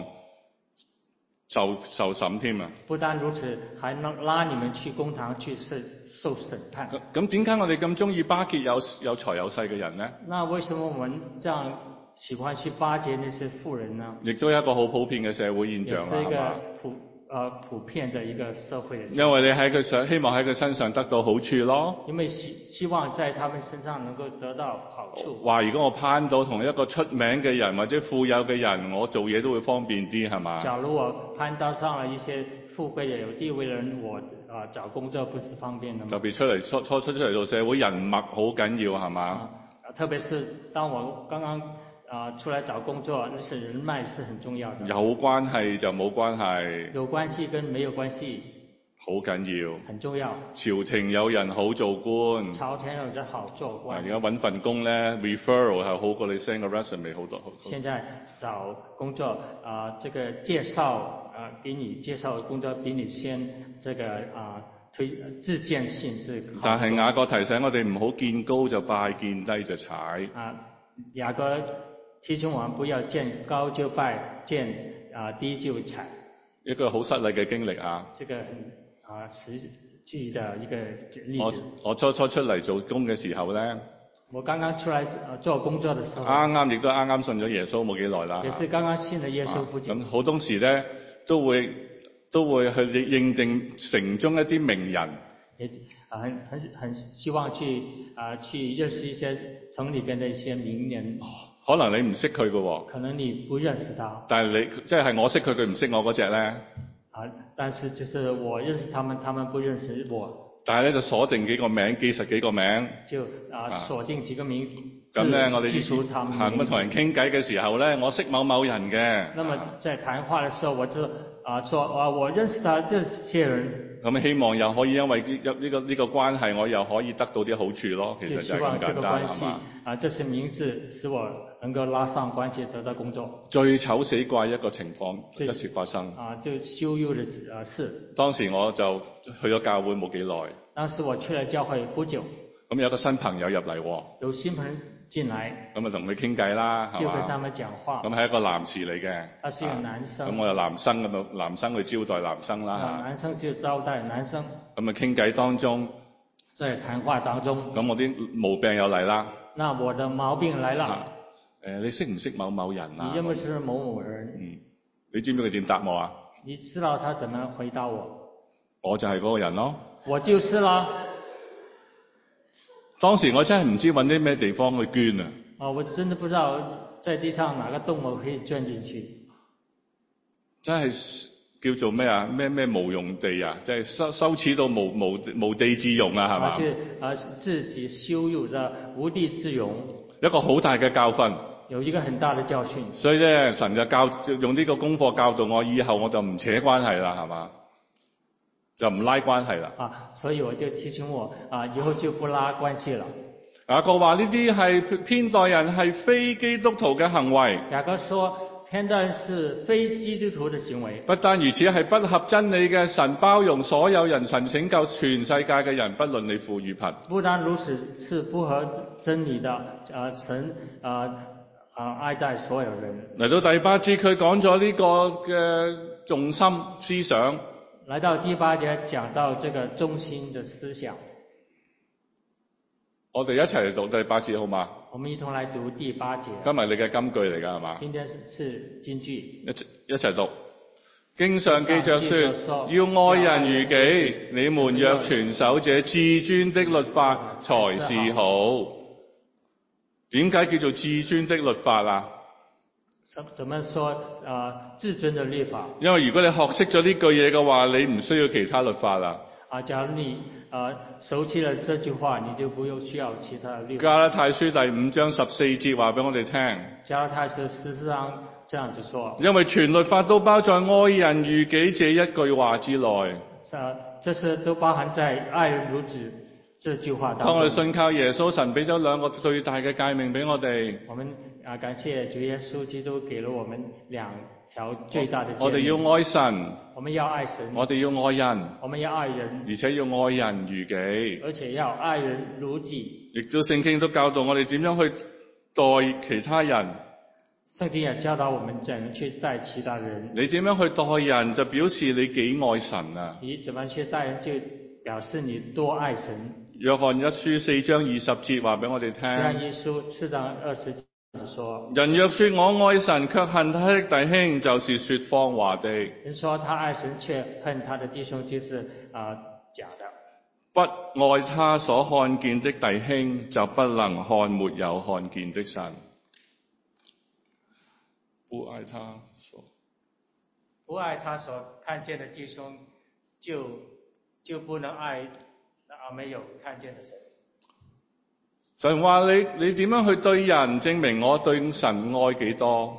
受審添啊！ 不單如此，還能拉你們去公堂去受審判。 咁點解我哋咁中意巴結有財有勢嘅人呢？ 那為什麼我們這樣喜歡去巴結那些富人呢？ 亦都係一個好普遍嘅社會現象啦，係嘛？ 普遍的一個社會的現象。 因為你喺佢希望喺佢身上得到好處咯。 因為希望在他們身上能夠得到好處。 話如果我攀到同一個出名嘅人或者富有嘅人，我做嘢都會方便啲，係嘛？ 假如我攀到上了一些富貴的有地位的人，我找工作不是方便的嗎？ 特別初出嚟做社會，人脈好緊要，係嘛？ 特別是當我剛剛出來找工作，那是人脈是很重要的。 有關係就冇關係。有關係跟沒有關係好緊要。 很重要。 朝廷有人好做官。 朝廷有人好做官。 而家揾份工咧 ，referral 係好過你 send 個 resume 好多。 現在找工作這個介紹給你介紹工作比你先這個自薦信是。 但係雅各提醒我哋唔好見高就拜，見低就踩。 雅各提醒我們不要見高就拜，見低就踩。 一個好失禮嘅經歷啊！ 這個很實際的一個例子。 我初出嚟做工嘅時候咧， 我剛剛出來做工作的時候， 亦都啱信咗耶穌冇幾耐啦。 也是剛剛信了耶穌不久。 咁好多時咧都會去認定城中一啲名人。 也很希望去認識一些城裏邊的一些名人。 可能你唔識佢㗎喎。 可能你不認識他。 但係你即係我識佢，佢唔識我嗰隻咧。 但是就是我認識他們，他們不認識我。 但係咧就鎖定幾個名，記實幾個名。 就鎖定幾個名。 咁咧我哋記住他們。 咁同人傾偈嘅時候咧，我識某某人嘅。 那麼在談話嘅時候，我就我認識他這些人。 咁希望又可以因為呢個關係，我又可以得到啲好處咯。其實就係咁簡單係嘛？ 這些名字使我能夠拉上關係，得到工作。 最醜死怪一個情況一次發生。 就羞辱的事。 當時我就去咗教會冇幾耐。 當時我去了教會不久。咁有個新朋友入嚟喎。 有新朋友進來。 咁同佢傾偈啦，係嘛？ 就跟他們講話。 咁係一個男士嚟嘅。 他是一個男生。 咁我有男生去招待男生啦。 男生就招待男生。 咁傾偈當中。 在談話當中。 咁我啲毛病又嚟啦。 那我的毛病來了。 你識唔識某某人啊？ 你認唔識某某人？ 你知唔知佢點答我啊？ 你知道他怎麼回答我？ 我就係嗰個人咯。 我就是啦。 當時我真係唔知揾啲咩地方去捐啊！ 我真的不知道在地上哪個洞我可以鑽進去。 真係叫做咩啊？咩無用地啊！即係羞恥到無地自容啊！係嘛？ 自己羞辱得無地自容。 一個好大嘅教訓。 有一個很大的教訓。 所以咧，神就用呢個功課教導我，以後我就唔扯關係啦，係嘛？就唔拉關係啦。 所以我就提醒我，以後就不拉關係了。 雅各話呢啲係偏待人，係非基督徒嘅行為。 雅各說偏待人是非基督徒的行為。 不單如此，係不合真理嘅。神包容所有人，神拯救全世界嘅人，不論你富與貧。 不單如此，是不合真理的。神愛戴所有人。嚟到第8節，佢講咗呢個嘅重心思想。 來到第8節，講到這個中心的思想。 我哋一齊嚟讀第8節好嗎？ 我們一同來讀第8節。 今日你嘅金句嚟㗎係嘛？ 今天是金句。 一齊讀。經上記着說，要愛人如己。你們若全守這至尊的律法，才是好。點解叫做至尊的律法啊？ 怎麼說至尊的律法？ 因為如果你學識咗呢句嘢嘅話，你唔需要其他律法啦。 假如你熟悉了這句話，你就不用需要其他的律法。 加拉太書第5章14節話俾我哋聽。 加拉太書14章這樣子說， 因為全律法都包在愛人如己這一句話之內。 這是都包含在愛人如己這句話當中。 當我哋信靠耶穌，神俾咗兩個最大嘅誡命俾我哋。 我們感謝主耶穌基督給了我們兩條最大的誡命。 我哋要愛神， 我們要愛神； 我哋要愛人， 我們要愛人， 而且要愛人如己， 而且要愛人如己。 亦都聖經都教導我哋點樣去待其他人。 聖經也教導我們怎樣去待其他人。 你點樣去待人，就表示你幾愛神啊！ 你怎麼去待人，就表示你多愛神。 約翰一書4章20節話俾我哋聽。 約翰一書4章20節說：人若說我愛神，卻恨他的弟兄，就是說謊話的。 人說他愛神，卻恨他的弟兄，就是假的。 不愛他所看見的弟兄，就不能看沒有看見的神。不愛他所看見的弟兄，就不能愛沒有看見的神。 神話你點樣去對人，證明我對神愛幾多。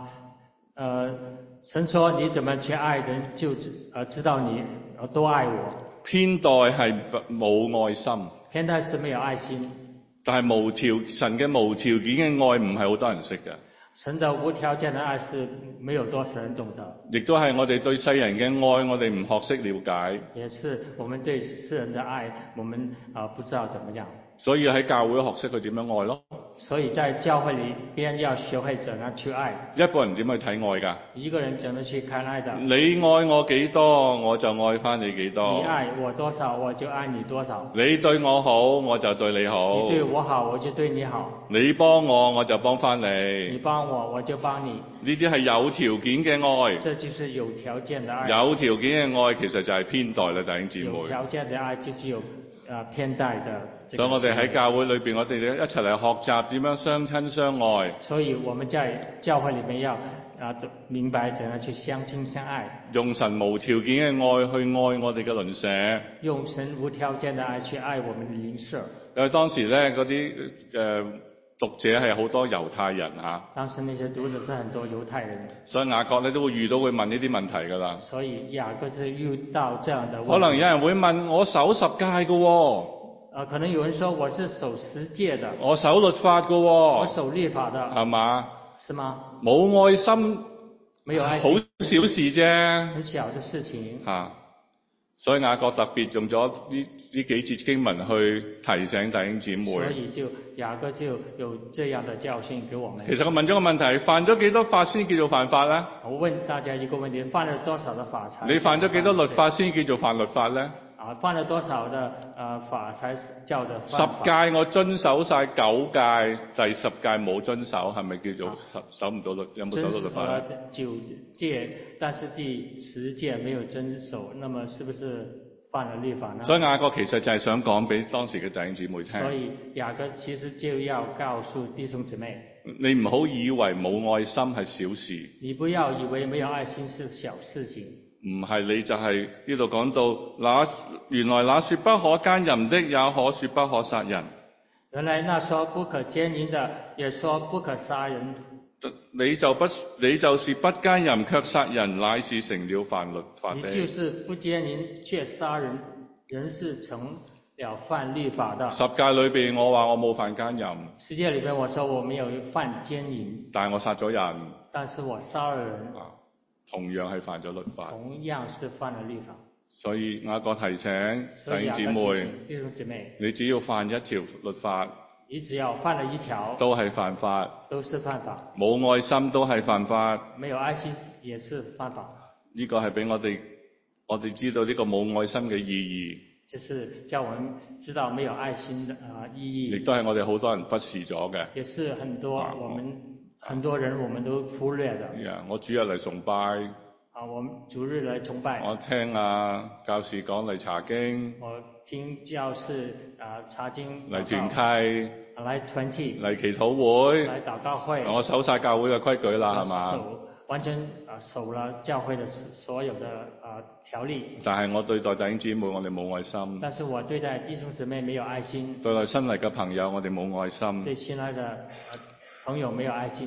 神說你怎麼去愛人，就知道你多愛我。 偏待係冇愛心， 偏待是沒有愛心。 但係神嘅無條件嘅愛唔係好多人識嘅。 神的無條件的愛是沒有多少人懂得， 亦都係我哋對世人嘅愛，我哋唔學識了解。 也是我們對世人的愛，我們不知道怎麼樣。所以喺教會學識佢點樣愛咯。 所以在教會裏邊要學會怎樣去愛。 一個人點去睇愛㗎？ 一個人怎麼去看愛的？ 你愛我幾多，我就愛返你幾多。 你愛我多少，我就愛你多少。 你對我好，我就對你好。 你對我好，我就對你好。 你幫我，我就幫返你。 你幫我，我就幫你。 呢啲係有條件嘅愛。 這就是有條件的愛。 有條件嘅愛其實就係偏待啦，弟兄姊妹。 有條件的愛就是有偏待的。 所以我哋喺教會裏邊，我哋一齊嚟學習點樣相親相愛。 所以我們在教會裏面要明白怎樣去相親相愛。用神無條件嘅愛去愛我哋嘅鄰舍。 用神無條件的愛去愛我們的鄰舍。 因為當時咧嗰啲讀者係好多猶太人嚇。 當時那些讀者是很多猶太人。 所以雅各咧都會遇到會問呢啲問題㗎啦。 所以雅各是遇到這樣的問題。 可能有人會問我守10誡㗎喎。 可能有人說我是守10誡的。 我守律法㗎喎。 我守律法的。係嘛？ 是嗎？ 冇愛心， 沒有愛心， 好小事啫。 很小的事情。 所以雅各特別用咗呢幾節經文去提醒弟兄姊妹。 所以雅各就有這樣的教訓給我們。 其實我問咗個問題，犯咗幾多法先叫做犯法呢？ 我問大家一個問題，犯了多少的法才？ 你犯咗幾多律法先叫做犯律法呢？ 犯了多少的法才叫做犯法 ？10誡我遵守晒9誡，第10誡冇遵守，係咪叫做守唔到律？有冇守到律法呢 ？9誡，但是第10誡沒有遵守，那麼是不是犯了律法呢？ 所以雅各其實就係想講俾當時嘅弟兄姊妹聽。 所以雅各其實就要告訴弟兄姊妹， 你唔好以為冇愛心係小事。 你不要以為沒有愛心是小事情。 唔係，你就係呢度講到，原來那說不可奸淫的，也可說不可殺人。 原來那說不可奸淫的，也說不可殺人。 你就是不奸淫卻殺人，乃是成了犯律法的。 你就是不奸淫卻殺人，人是成了犯律法的。 10誡裏邊我話我冇犯奸淫。 10誡裏邊我說我沒有犯奸淫。 但係我殺咗人。 但是我殺了人。 同樣係犯咗律法。 同樣是犯了律法。 所以雅各提醒弟兄姊妹，你只要犯一條律法， 你只要犯了一條， 都係犯法。 都是犯法。 冇愛心都係犯法。 沒有愛心也是犯法。 呢個係俾我哋知道呢個冇愛心嘅意義。 就是叫我們知道沒有愛心的意義。 亦都係我哋好多人忽視咗嘅。 也是很多很多人我們都忽略的。 我主日嚟崇拜。 我們主日嚟崇拜。 我聽教士講嚟查經。 我聽教士查經。 嚟團契。 嚟團契。 嚟祈禱會。 嚟禱告會。 我守晒教會嘅規矩啦，係嘛？ 完全守了教會的所有的條例。但係我對待弟兄姊妹，我哋冇愛心。 但是我對待弟兄姊妹沒有愛心。 對待新嚟嘅朋友，我哋冇愛心。 對新來的朋友沒有愛心。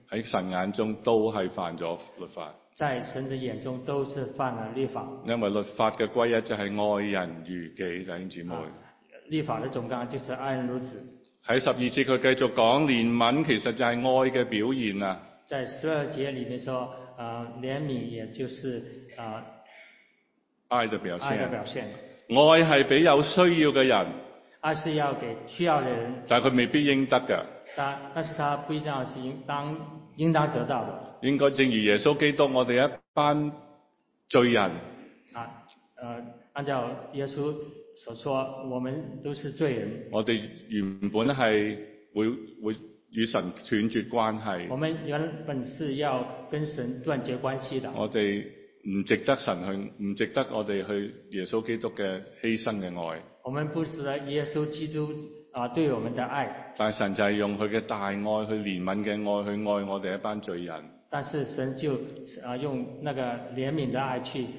喺神眼中都係犯咗律法。 在神的眼中都是犯了律法。 因為律法嘅歸一就係愛人如己，弟兄姊妹。 律法的總綱就是愛人如子。 喺12節佢繼續講憐憫其實就係愛嘅表現啊。 在12節裡面說，憐憫也就是愛的表現。 愛的表現。 愛係俾有需要嘅人。 愛是要給需要的人。但佢未必應得嘅。 但是他不一定是應當得到的。 應該正如耶穌基督，我哋一班罪人。 按照耶穌所說，我們都是罪人。 我哋原本係會與神斷絕關係。 我們原本是要跟神斷絕關係的。 我哋唔值得唔值得我哋去耶穌基督嘅犧牲嘅愛。 我們不值得耶穌基督對我們的愛。 但神就係用佢嘅大愛去憐憫嘅愛去愛我哋一班罪人。 但是神就用那個憐憫的愛去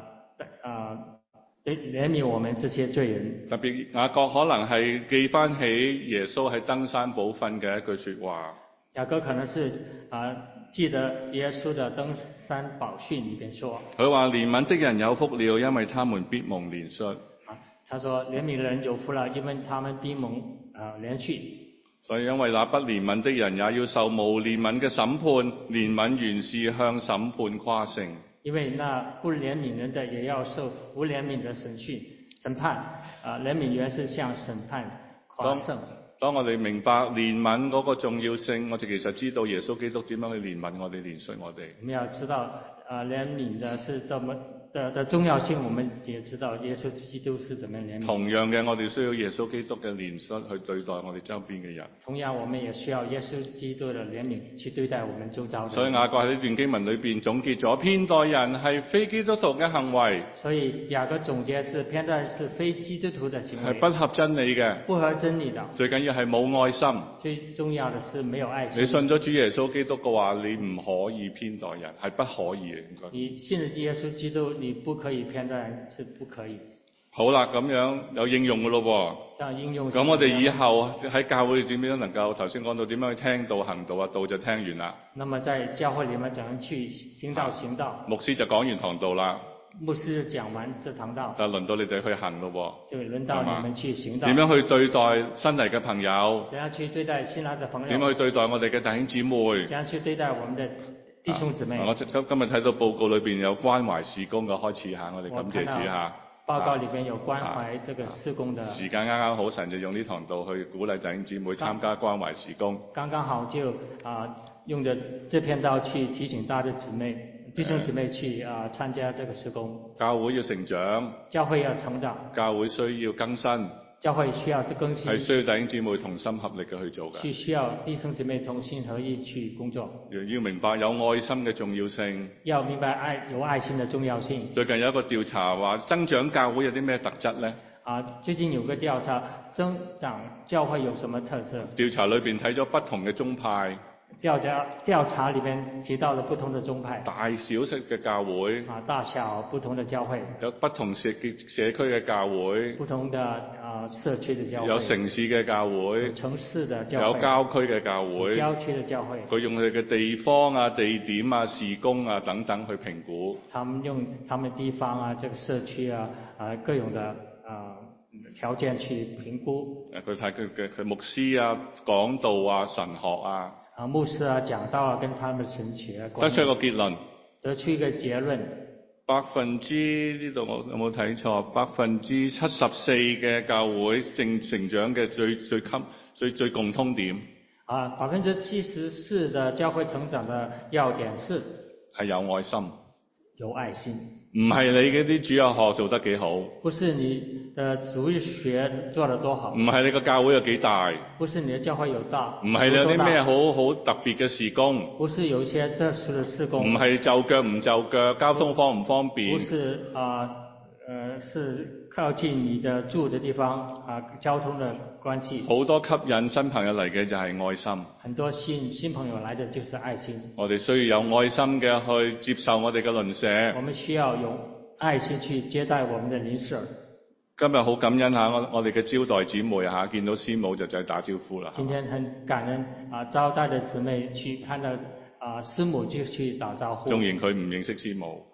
憐憫我們這些罪人。 特別雅各可能係記翻起耶穌喺登山寶訓嘅一句說話。 雅各可能是記得耶穌的登山寶訓裡邊說， 佢話憐憫的人有福了，因為他們必蒙憐恤。 他說憐憫的人有福了，因為他們必蒙憐恤。 所以因為那不憐憫的人也要受無憐憫嘅審判，憐憫原是向審判誇勝。 因為那不憐憫人的也要受無憐憫的審判，憐憫原是向審判誇勝。 當我哋明白憐憫嗰個重要性，我哋其實知道耶穌基督點樣去憐憫我哋、憐恤我哋。 我們要知道憐憫的是這麼的重要性，我們也知道耶穌基督是怎麼憐憫。 同樣嘅，我哋需要耶穌基督嘅憐恤去對待我哋周邊嘅人。 同樣，我們也需要耶穌基督的憐憫去對待我們周遭的人。 所以雅各喺呢段經文裏邊總結咗偏待人係非基督徒嘅行為。 所以雅各總結是偏待是非基督徒的行為， 係不合真理嘅， 不合真理的。 最緊要係冇愛心。 最重要的是沒有愛心。 你信咗主耶穌基督嘅話，你唔可以偏待人，係不可以嘅。應該。 你信咗耶穌基督，你不可以偏待人，是不可以。 好啦，咁樣有應用嘅咯喎。這樣應用。 咁我哋以後喺教會點樣能夠頭先講到點樣去聽道行道啊？道就聽完啦。 那麼在教會裡面怎樣去聽道行道？ 牧師就講完堂道啦。 牧師講完這堂道。 就輪到你哋去行咯喎。 就輪到你們去行道。 點樣去對待新嚟嘅朋友？ 怎樣去對待新來嘅朋友？ 點樣去對待我哋嘅弟兄姊妹？ 怎樣去對待我們的弟兄姊妹？ 我今日睇到報告裏邊有關懷事工嘅開始嚇，我哋感謝主嚇。 報告裏邊有關懷這個事工的。 時間啱啱好，神就用呢堂道去鼓勵弟兄姊妹參加關懷事工。剛剛好就用着這篇道去提醒大家的弟兄姊妹去參加這個事工。 教會要成長。教會要成長。教會需要更新。教會需要更新。係需要弟兄姊妹同心合力嘅去做嘅。需要弟兄姊妹同心合意去工作。要明白有愛心嘅重要性。要明白有愛心嘅重要性。最近有一個調查話增長教會有啲咩特質呢？最近有個調查，增長教會有什麼特色？調查裏邊睇咗不同嘅宗派。調查裏邊提到了不同的宗派，大小式嘅教會，大小不同的教會，有不同社區嘅教會，不同的社區的教會，有城市嘅教會，城市的教會，有郊區嘅教會，郊區的教會，佢用佢嘅地方啊、地點啊、事工啊等等去評估。他們用他們地方啊、這個社區啊、各種的條件去評估。佢睇佢牧師啊、講道啊、神學啊。牧師啊，講道啊，跟他們神學得出一個結論。得出一個結論。呢度我有冇睇錯？74%嘅教會成長嘅最共通點。74%的教會成長的要點係有愛心。有愛心。唔係你嗰啲主日學做得幾好。不是你的主日學做得多好。唔係你個教會有幾大。不是你的教會有大。唔係你有啲咩好特別嘅事工。不是有一些特殊的事工。唔係就腳唔就腳，交通方唔方便。不是是靠近你的住的地方交通的關係。好多吸引新朋友嚟嘅就係愛心。很多吸引新朋友來的就是愛心。我哋需要有愛心嘅去接受我哋嘅鄰舍。我們需要有愛心去接待我們的鄰舍。今日好感恩我哋嘅招待姊妹見到師母就打招呼啦。今天很感恩招待的姊妹去看到師母就去打招呼。 縱然佢唔認識師母。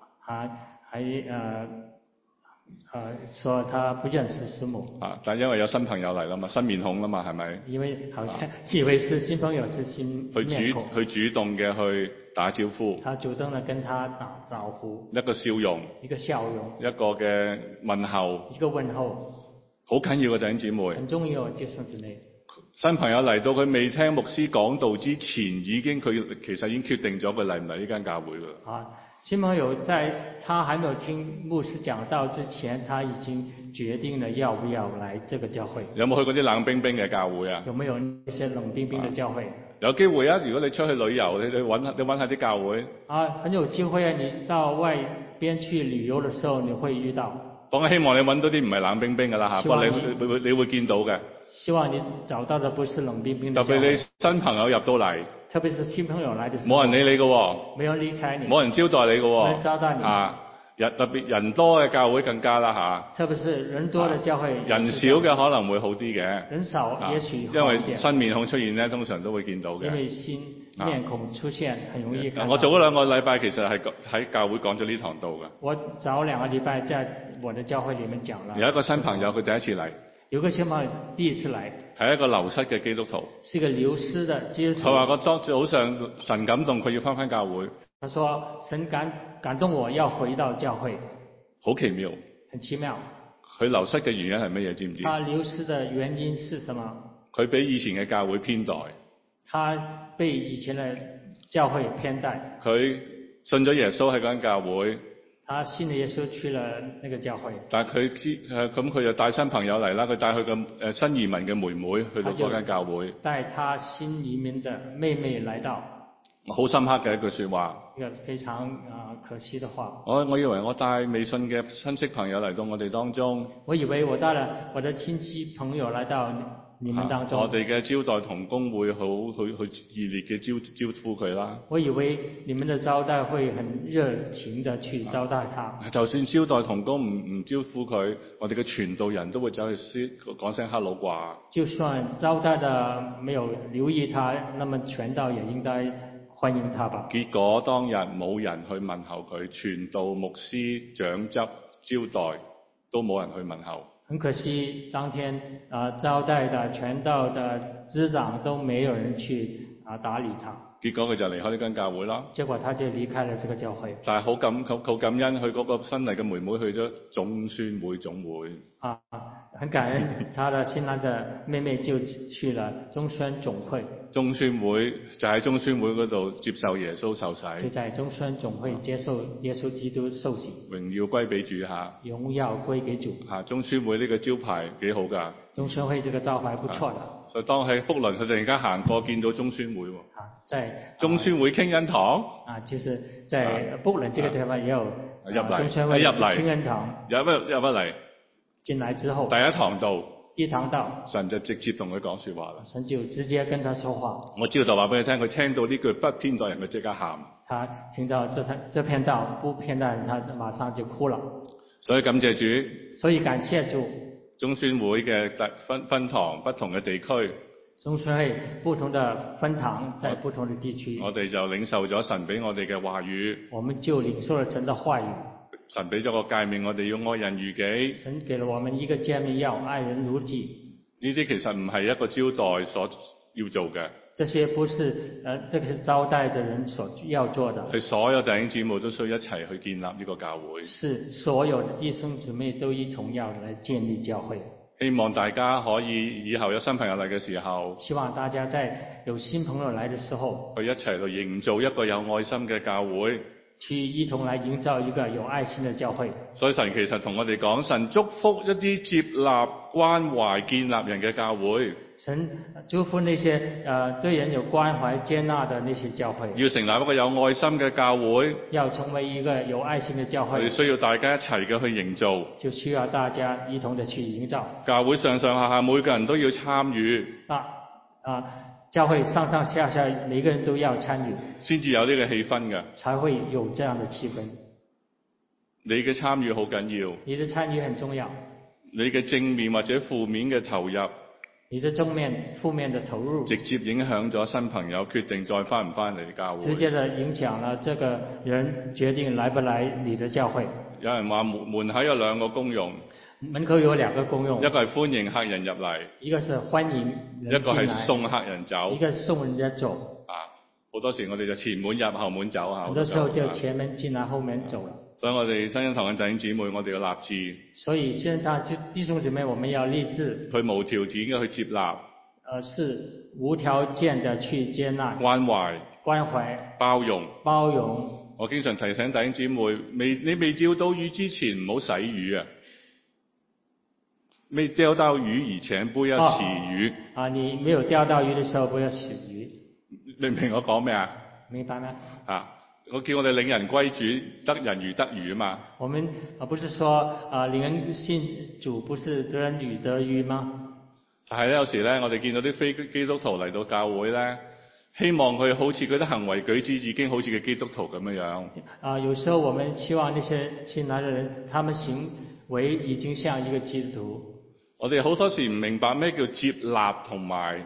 說他不認識師母。 但因為有新朋友嚟啦嘛，新面孔啦嘛，係咪？ 因為好像以為是新朋友，是新面孔。 佢主動嘅去打招呼。 他主動地跟他打招呼。 一個笑容。 一個笑容。 一個嘅問候。 一個問候。 好緊要嘅弟兄姊妹。 很重要，弟兄姊妹。 新朋友嚟到，佢未聽牧師講道之前，佢其實已經決定咗佢嚟唔嚟呢間教會㗎。 新朋友在他還沒有聽牧師講道之前，他已經決定了要不要來這個教會。 有冇去過啲冷冰冰嘅教會啊？ 有沒有一些冷冰冰的教會？ 有機會啊！如果你出去旅遊，你揾下啲教會。 很有機會啊！你到外邊去旅遊的時候，你會遇到。 當然希望你揾到啲唔係冷冰冰㗎啦嚇，不過你會見到嘅。 希望你找到的不是冷冰冰的。 特別你新朋友入到嚟。 特別是新朋友來的時候。 冇人理你㗎喎。 沒有人理睬你。 冇人招待你㗎喎。 冇人招待你。 特別人多嘅教會更加啦嚇。 特別是人多嘅教會。 人少嘅可能會好啲嘅。 人少也許好啲。 因為新面孔出現咧，通常都會見到嘅。 因為新面孔出現，很容易看到。 我早2個禮拜其實係喺教會講咗呢堂道嘅。 我早2個禮拜在我的教會裡面講了。 有一個新朋友，佢第一次嚟。 有個新朋友第一次來。係一個流失嘅基督徒。 是一個流失的基督徒。 佢話：早上神感動，佢要返教會。 他說：神感動我要回到教會。 好奇妙。 很奇妙。 佢流失嘅原因係乜嘢？知唔知？ 他流失的原因是什麼？ 佢俾以前嘅教會偏待。他被以前的教會偏待。 佢信咗耶穌喺嗰間教會。 他信了耶穌去了那個教會。 但係佢就帶新朋友嚟啦，佢帶佢嘅新移民嘅妹妹去到嗰間教會。 帶他新移民的妹妹來到。 好深刻嘅一句說話。 一個非常可惜的話。 我以為我帶未信嘅親戚朋友嚟到我哋當中。 我以為我帶了我的親戚朋友來到你們當中。 我哋嘅招待同工會好熱烈嘅招呼佢啦。 我以為你們的招待會很熱情的去招待他。 就算招待同工唔招呼佢，我哋嘅傳道人都會走去講聲 hello 啩。 就算招待的沒有留意他，那麼傳道也應該歡迎他吧。 結果當日冇人去問候佢，傳道、牧師、長執、招待都冇人去問候。 很可惜，當天招待的、傳道的、支長都沒有人去打理他。 結果佢就離開呢間教會啦。 結果他就離開了這個教會。 但係好感恩，佢嗰個新嚟嘅妹妹去咗總宣會總會。 很感恩，他的新來的妹妹就去了中宣總會。 中宣會就喺中宣會嗰度接受耶穌受洗。 就在中宣總會接受耶穌基督受洗。 榮耀歸俾主下。 榮耀歸給主。 中宣會呢個招牌幾好㗎。 中宣會這個招牌不錯的。 所以當喺福倫，佢突然間行過見到中宣會喎。 在中宣會傾恩堂。 就是在福倫這個地方也有中宣會傾恩堂。 入嚟。 進來之後。 第一堂道。 第一堂道。 神就直接同佢講說話啦。 神就直接跟他說話。 我朝頭話俾你聽，佢聽到呢句不偏待人，佢即刻喊。 他聽到這篇道不偏待人，他馬上就哭了。 所以感謝主。 所以感謝主。 中宣會嘅分堂，不同嘅地區。 中宣會不同的分堂，在不同的地區。 我哋就領受咗神俾我哋嘅話語。 我們就領受了神的話語。 神俾咗個誡命，我哋要愛人如己。 神給了我們一個誡命，要愛人如己。 呢啲其實唔係一個招待所要做嘅。 這些不是這個是招待的人所要做的。 係所有弟兄姊妹都需要一齊去建立呢個教會。 是所有的弟兄姊妹都一同要來建立教會。希望大家可以以後有新朋友嚟嘅時候。 希望大家在有新朋友來的時候。 去一齊去營造一個有愛心嘅教會。 去一同來營造一個有愛心的教會。 所以神其實同我哋講，神祝福一啲接納、關懷、建立人嘅教會。 神祝福那些對人有關懷、接納的那些教會。 要成立一個有愛心嘅教會。 要成為一個有愛心的教會。 我哋需要大家一齊嘅去營造。 就需要大家一同的去營造。 教會上上下下每個人都要參與。 教會上上下下每個人都要參與， 先至有呢個氣氛嘅， 才會有這樣的氣氛。 你嘅參與好緊要， 你的參與很重要。 你嘅正面或者負面嘅投入， 你的正面、負面的投入， 直接影響咗新朋友決定再返唔返嚟教會。 直接的影響了這個人決定來不來你的教會。 有人話門口有兩個功用， 門口有兩個功用， 一個係歡迎客人入嚟， 一個是歡迎人進來， 一個係送客人走， 一個是送人家走。 好多時我哋就前門入後門走， 很多時候就前門進來後門走了。 所以我哋新恩堂嘅弟兄姊妹，我哋要立志。 所以新恩堂弟兄姊妹，我們要立志， 佢無條件嘅去接納， 是無條件的去接納、 關懷、 包容。 我經常提醒弟兄姊妹，你未釣到魚之前唔好洗魚啊！未釣到魚以前不要洗魚。 你沒有釣到魚的時候不要洗魚。 明唔明我講咩啊？ 明白嗎？ 我叫我哋領人歸主，得人如得魚嘛。 我們不是說領人信主不是得人如得魚嗎？ 但係咧，有時咧，我哋見到啲非基督徒嚟到教會咧，希望佢好似佢啲行為舉止已經好似個基督徒咁樣。 有時候我們希望那些新來的人，他們行為已經像一個基督徒。 我哋好多時唔明白咩叫接納同埋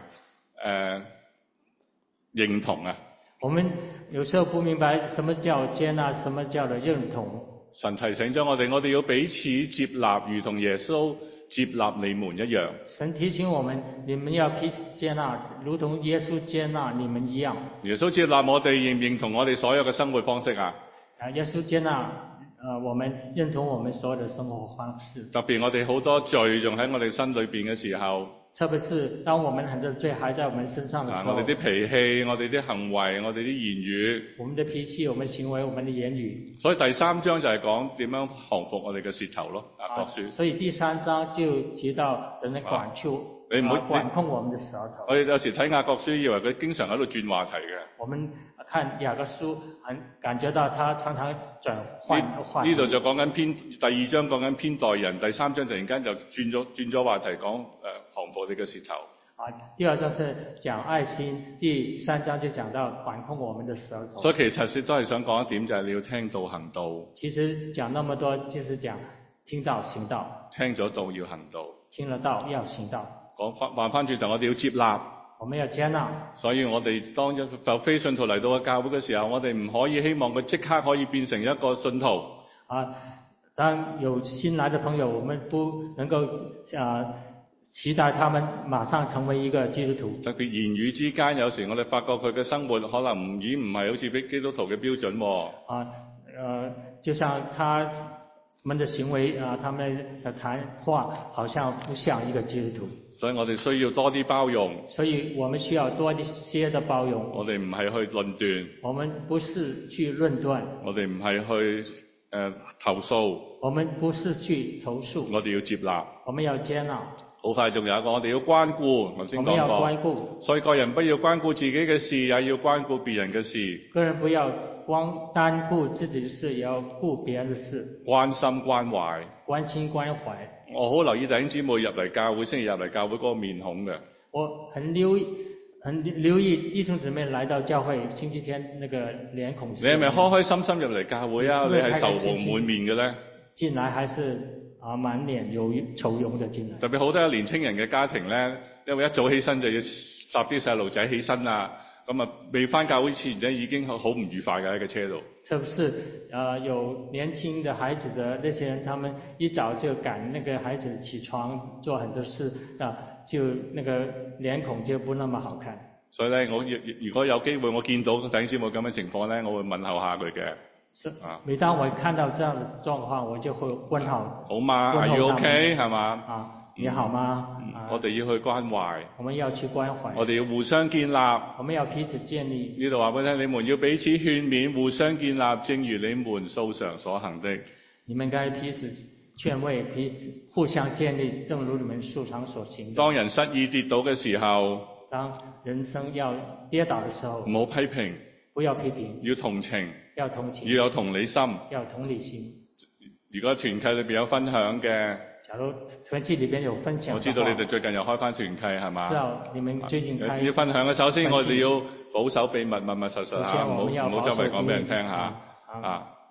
認同啊！ 我們有時候不明白什麼叫接納，什麼叫做認同。 神提醒咗我哋要彼此接納，如同耶穌接納你們一樣。 神提醒我們，你們要彼此接納，如同耶穌接納你們一樣。耶穌接納我哋，認唔認同我哋所有嘅生活方式啊？ 耶穌接納我們，認同我們所有的生活方式。 特別我哋好多罪仲喺我哋心裏邊嘅時候。 特別是當我們很多罪還在我們身上的時候， 我哋啲脾氣，我哋啲行為，我哋啲言語， 我們的脾氣，我們的行為，我們的言語。 所以第三章就係講點樣降服我哋嘅舌頭咯。雅各書。 所以第三章就提到怎樣管控我們的舌頭。 我哋有時睇雅各書，以為佢經常喺度轉話題嘅。 我們看雅各書，感覺到他常常轉換話題。 呢度就講緊第二章講緊偏待人，第三章突然間就轉咗話題講降服你嘅舌頭。 第二章是講愛心，第三章就講到管控我們的舌頭。 所以其實都係想講一點，就係你要聽道行道。 其實講那麼多，就是講聽道行道。聽咗道要行道。 聽了道要行道。 話翻轉頭，我哋要接納。 我們要接納。所以我哋當就非信徒嚟到嘅教會嘅時候，我哋唔可以希望佢即刻可以變成一個信徒。 當有新來的朋友，我們不能夠期待他們馬上成為一個基督徒。 特別言語之間，有時我哋發覺佢嘅生活可能已經唔係好似基督徒嘅標準。 就像他們的行為他們的談話，好像不像一個基督徒。 所以我哋需要多啲包容。 所以我們需要多一些的包容。 我哋唔係去論斷。 我們不是去論斷。 我哋唔係去投訴。 我們不是去投訴。 我哋要接納。 我們要接納。 好快仲有一個，我哋要關顧。頭先講過。我們要關顧。所以個人不要關顧自己嘅事，也要關顧別人嘅事。 個人不要單顧自己的事，也要顧別人的事。 關心關懷。 關心關懷。 我好留意弟兄姊妹入嚟教會，星期日入嚟教會嗰個面孔嘅。 我很留意弟兄姊妹來到教會星期天那個臉孔。你係咪開開心心入嚟教會啊？你係愁容滿面嘅咧？ 進來還是滿臉有愁容的進來？特別好多有年青人嘅家庭咧，因為一早起身就要搭啲細路仔起身啊，咁未翻教會前咧已經好唔愉快嘅喺個車度。 特別是有年輕的孩子的那些人，他們一早就趕那個孩子起床做很多事就那個臉孔就不那麼好看。 所以咧，我如果有機會我見到弟兄姊妹咁嘅情況咧，我會問候下佢嘅。 每當我看到這樣的狀況，我就會問候。 好嗎？Are you okay？係嘛？ 你好嗎？ 我哋要去關懷。 我們要去關懷。 我哋要互相建立。 我們要彼此建立。 呢度話俾你聽，你們要彼此勸勉，互相建立，正如你們素常所行的。 你們該彼此勸慰，彼此互相建立，正如你們素常所行的。 當人失意跌倒嘅時候， 當人生要跌倒的時候， 唔好批評， 不要批評， 要同情， 要同情， 要有同理心， 要有同理心。 如果團契裏邊有分享嘅， 假如團契裏邊有分享， 我知道你哋最近又開翻團契係嘛？ 知道你們最近開。 要分享嘅，首先我哋要保守秘密，密密實實嚇，唔好周圍講俾人聽嚇。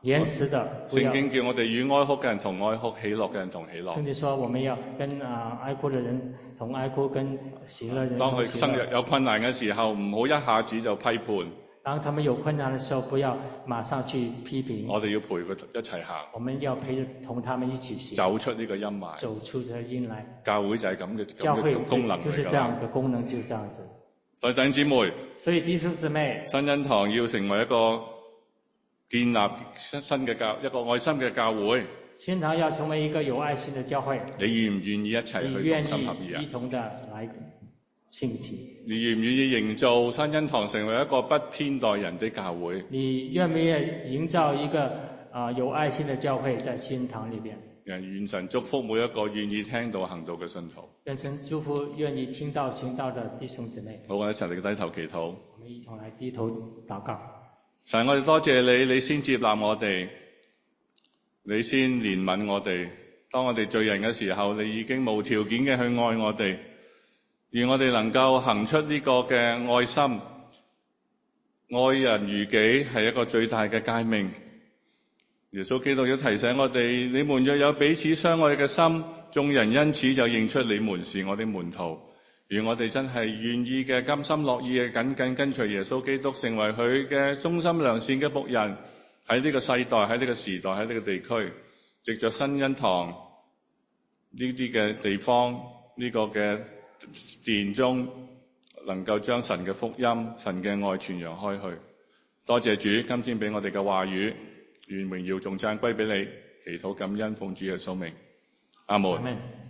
延遲的。 聖經叫我哋與哀哭嘅人同哀哭，喜樂嘅人同喜樂。 聖經說我們要跟哀哭的人同哀哭，跟喜樂人同喜樂。 當佢生日有困難嘅時候，唔好一下子就批判。 當他們有困難的時候，不要馬上去批評。 我哋要陪佢一齊行。 我們要同他們一起行。 走出呢個陰霾。 走出這個陰霾。 教會就係咁嘅教會功能嚟㗎。 就是這樣嘅功能，就是這樣子。 所以弟兄姊妹。 所以弟兄姊妹。 新恩堂要成為一個建立一個愛心嘅教會。 新堂要成為一個有愛心嘅教會。你願唔願意一齊去同心合意啊？ 一同的來興起。 你願唔願意營造新恩堂成為一個不偏待人的教會？ 你願唔願意營造一個有愛心的教會在新堂裏邊？ 願神祝福每一個願意聽到行道嘅信徒。 願神祝福願意聽到行道的弟兄姊妹。 好，我哋一齊嚟低頭祈禱。 我們一同來低頭禱告。 神，我哋多謝你，你先接納我哋，你先憐憫我哋。當我哋罪人嘅時候，你已經無條件嘅去愛我哋。願我哋能夠行出呢個嘅愛心，愛人如己係一個最大嘅誡命。耶穌基督要提醒我哋，你們若有彼此相愛嘅心，眾人因此就認出你們是我的門徒。願我哋真係願意嘅、甘心樂意嘅緊緊跟隨耶穌基督，成為佢嘅忠心良善嘅僕人，喺呢個世代、喺呢個時代、喺呢個地區，藉着新恩堂呢啲嘅地方，呢個嘅殿中，能夠將神嘅福音、神嘅愛傳揚開去。多謝主，今天俾我哋嘅話語，願榮耀頌讚歸俾你。祈禱感恩奉主耶穌名，阿門。